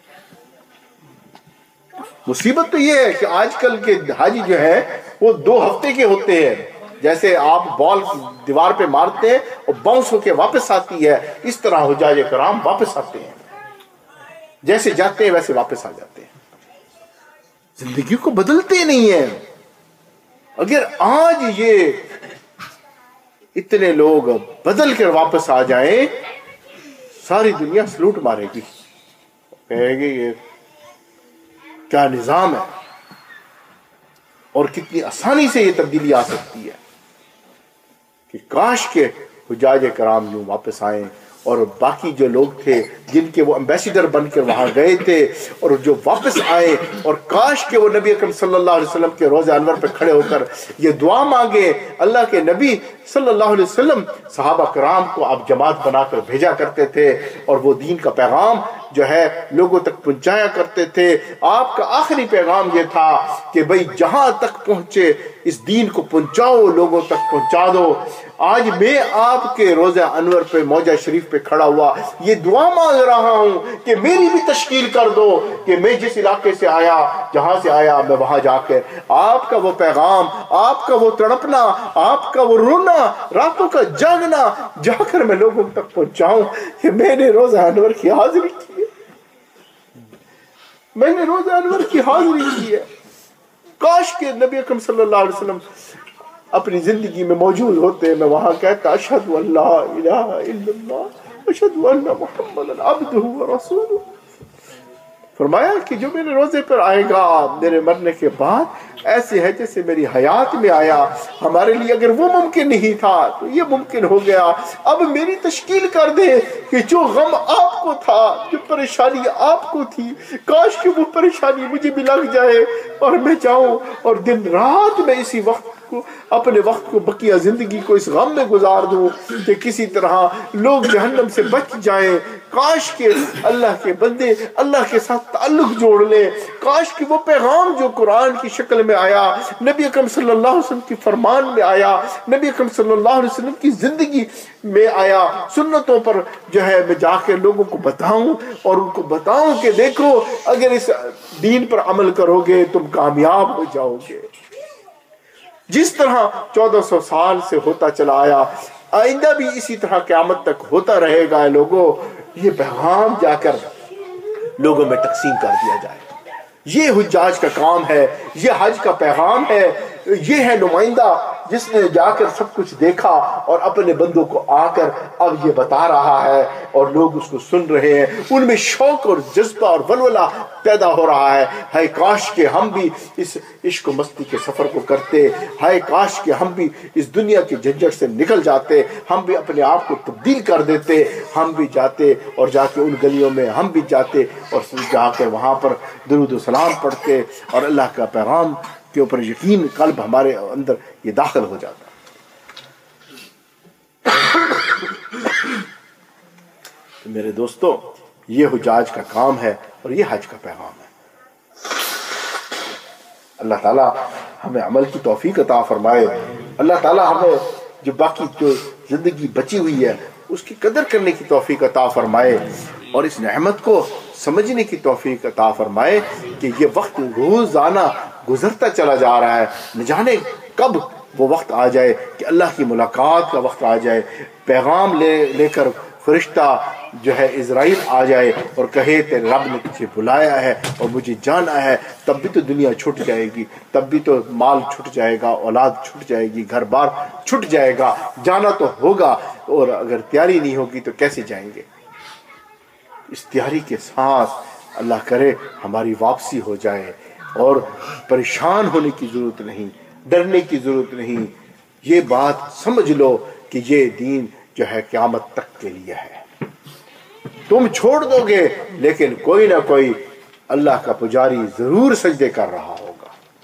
مصیبت تو یہ ہے کہ آج کل کے حج جو ہے وہ 2 ہفتے کے ہوتے ہیں، جیسے آپ بال دیوار پہ مارتے ہیں اور باؤنس ہو کے واپس آتی ہے، اس طرح حجاج کرام واپس آتے ہیں، جیسے جاتے ہیں ویسے واپس آ جاتے ہیں، زندگی کو بدلتے نہیں ہیں۔ اگر آج یہ اتنے لوگ بدل کر واپس آ جائیں، ساری دنیا سلوٹ مارے گی، کہے گی یہ کیا نظام ہے، اور کتنی آسانی سے یہ تبدیلی آ سکتی ہے کہ کاش کے حجاج کرام یوں واپس آئیں، اور باقی جو لوگ تھے جن کے وہ امبیسیڈر بن کر وہاں گئے تھے اور جو واپس آئے، اور کاش کہ وہ نبی اکرم صلی اللہ علیہ وسلم کے روضہ انور پہ کھڑے ہو کر یہ دعا مانگے۔ اللہ کے نبی صلی اللہ علیہ وسلم صحابہ کرام کو آپ جماعت بنا کر بھیجا کرتے تھے، اور وہ دین کا پیغام جو ہے لوگوں تک پہنچایا کرتے تھے۔ آپ کا آخری پیغام یہ تھا کہ بھئی جہاں تک پہنچے اس دین کو پہنچاؤ، لوگوں تک پہنچا دو۔ آج میں آپ کے روضہ انور پہ موجہ شریف پہ کھڑا ہوا یہ دعا مانگ رہا ہوں کہ میری بھی تشکیل کر دو، کہ میں جس علاقے سے آیا، جہاں سے آیا، میں وہاں جا کر آپ کا وہ پیغام، آپ کا وہ تڑپنا، آپ کا وہ رونا، راتوں کا جاگنا جا کر میں لوگوں تک پہنچاؤں کہ میں نے روضہ انور کی حاضری کی ہے، میں نے روضہ انور کی حاضری کی ہے۔ کاش کہ نبی اکرم صلی اللہ علیہ وسلم اپنی زندگی میں موجود ہوتے، میں وہاں کہتا اشہد ان لا الہ الا اللہ اشہد ان محمد عبدہ ورسولہ۔ فرمایا کہ جو میرے روزے پر آئے گا میرے مرنے کے بعد ایسے ہے جیسے میری حیات میں آیا۔ ہمارے لیے اگر وہ ممکن نہیں تھا تو یہ ممکن ہو گیا۔ اب میری تشکیل کر دے کہ جو غم آپ کو تھا، جو پریشانی آپ کو تھی، کاش کہ وہ پریشانی مجھے بھی لگ جائے اور میں جاؤں اور دن رات میں اسی وقت کو، اپنے وقت کو، بقیہ زندگی کو اس غم میں گزار دوں کہ کسی طرح لوگ جہنم سے بچ جائیں۔ کاش کہ اللہ کے بندے اللہ کے ساتھ تعلق جوڑ لیں۔ کاش کہ وہ پیغام جو قرآن کی شکل میں آیا، نبی اکرم صلی اللہ علیہ وسلم کی فرمان میں آیا، نبی اکرم صلی اللہ علیہ وسلم کی زندگی میں آیا، سنتوں پر جو ہے میں جا کے لوگوں کو بتاؤں اور ان کو بتاؤں کہ دیکھو اگر اس دین پر عمل کرو گے تم کامیاب ہو جاؤ گے۔ جس طرح 1400 سال سے ہوتا چلا آیا، آئندہ بھی اسی طرح قیامت تک ہوتا رہے گا۔ لوگوں یہ پیغام جا کر لوگوں میں تقسیم کر دیا جائے۔ یہ حجاج کا کام ہے، یہ حج کا پیغام ہے، یہ ہے نمائندہ جس نے جا کر سب کچھ دیکھا اور اپنے بندوں کو آ کر اب یہ بتا رہا ہے اور لوگ اس کو سن رہے ہیں، ان میں شوق اور جذبہ اور ولولہ پیدا ہو رہا ہے۔ ہائے کاش کہ ہم بھی اس عشق و مستی کے سفر کو کرتے، ہائے کاش کہ ہم بھی اس دنیا کی جھنجھٹ سے نکل جاتے، ہم بھی اپنے آپ کو تبدیل کر دیتے، ہم بھی جاتے اور جا کے ان گلیوں میں ہم بھی جاتے اور جا کر وہاں پر درود و سلام پڑھتے اور اللہ کا پیغام کے اوپر یقین قلب ہمارے اندر یہ داخل ہو جاتا۔ تو میرے دوستو یہ حجاج کا کام ہے اور یہ حج کا پیغام ہے۔ اللہ تعالیٰ ہمیں عمل کی توفیق عطا فرمائے۔ اللہ تعالیٰ ہمیں جو باقی جو زندگی بچی ہوئی ہے اس کی قدر کرنے کی توفیق عطا فرمائے۔ اور اس نعمت کو سمجھنے کی توفیق عطا فرمائے کہ یہ وقت روزانہ گزرتا چلا جا رہا ہے، نہ جانے کب وہ وقت آ جائے کہ اللہ کی ملاقات کا وقت آ جائے، پیغام لے کر فرشتہ جو ہے اسرائیل آ جائے اور کہے تیرے رب نے تجھے بلایا ہے اور مجھے جانا ہے، تب بھی تو دنیا چھٹ جائے گی، تب بھی تو مال چھٹ جائے گا، اولاد چھٹ جائے گی، گھر بار چھٹ جائے گا، جانا تو ہوگا، اور اگر تیاری نہیں ہوگی تو کیسے جائیں گے؟ اس تیاری کے ساتھ اللہ کرے ہماری واپسی ہو جائے، اور پریشان ہونے کی ضرورت نہیں، ڈرنے کی ضرورت نہیں، یہ بات سمجھ لو کہ یہ دین جو ہے قیامت تک کے لیے ہے۔ تم چھوڑ دو گے لیکن کوئی نہ کوئی اللہ کا پجاری ضرور سجدے کر رہا ہوگا،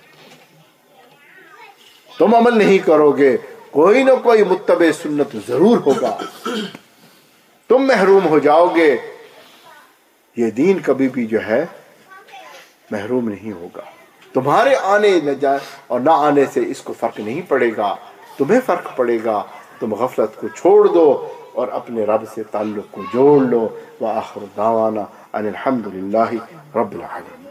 تم عمل نہیں کرو گے کوئی نہ کوئی متبع سنت ضرور ہوگا، تم محروم ہو جاؤ گے، یہ دین کبھی بھی جو ہے محروم نہیں ہوگا۔ تمہارے آنے اور نہ آنے سے اس کو فرق نہیں پڑے گا، تمہیں فرق پڑے گا، تم غفلت کو چھوڑ دو اور اپنے رب سے تعلق کو جوڑ لو۔ وآخر دعوانا ان الحمد للہ رب العالمین۔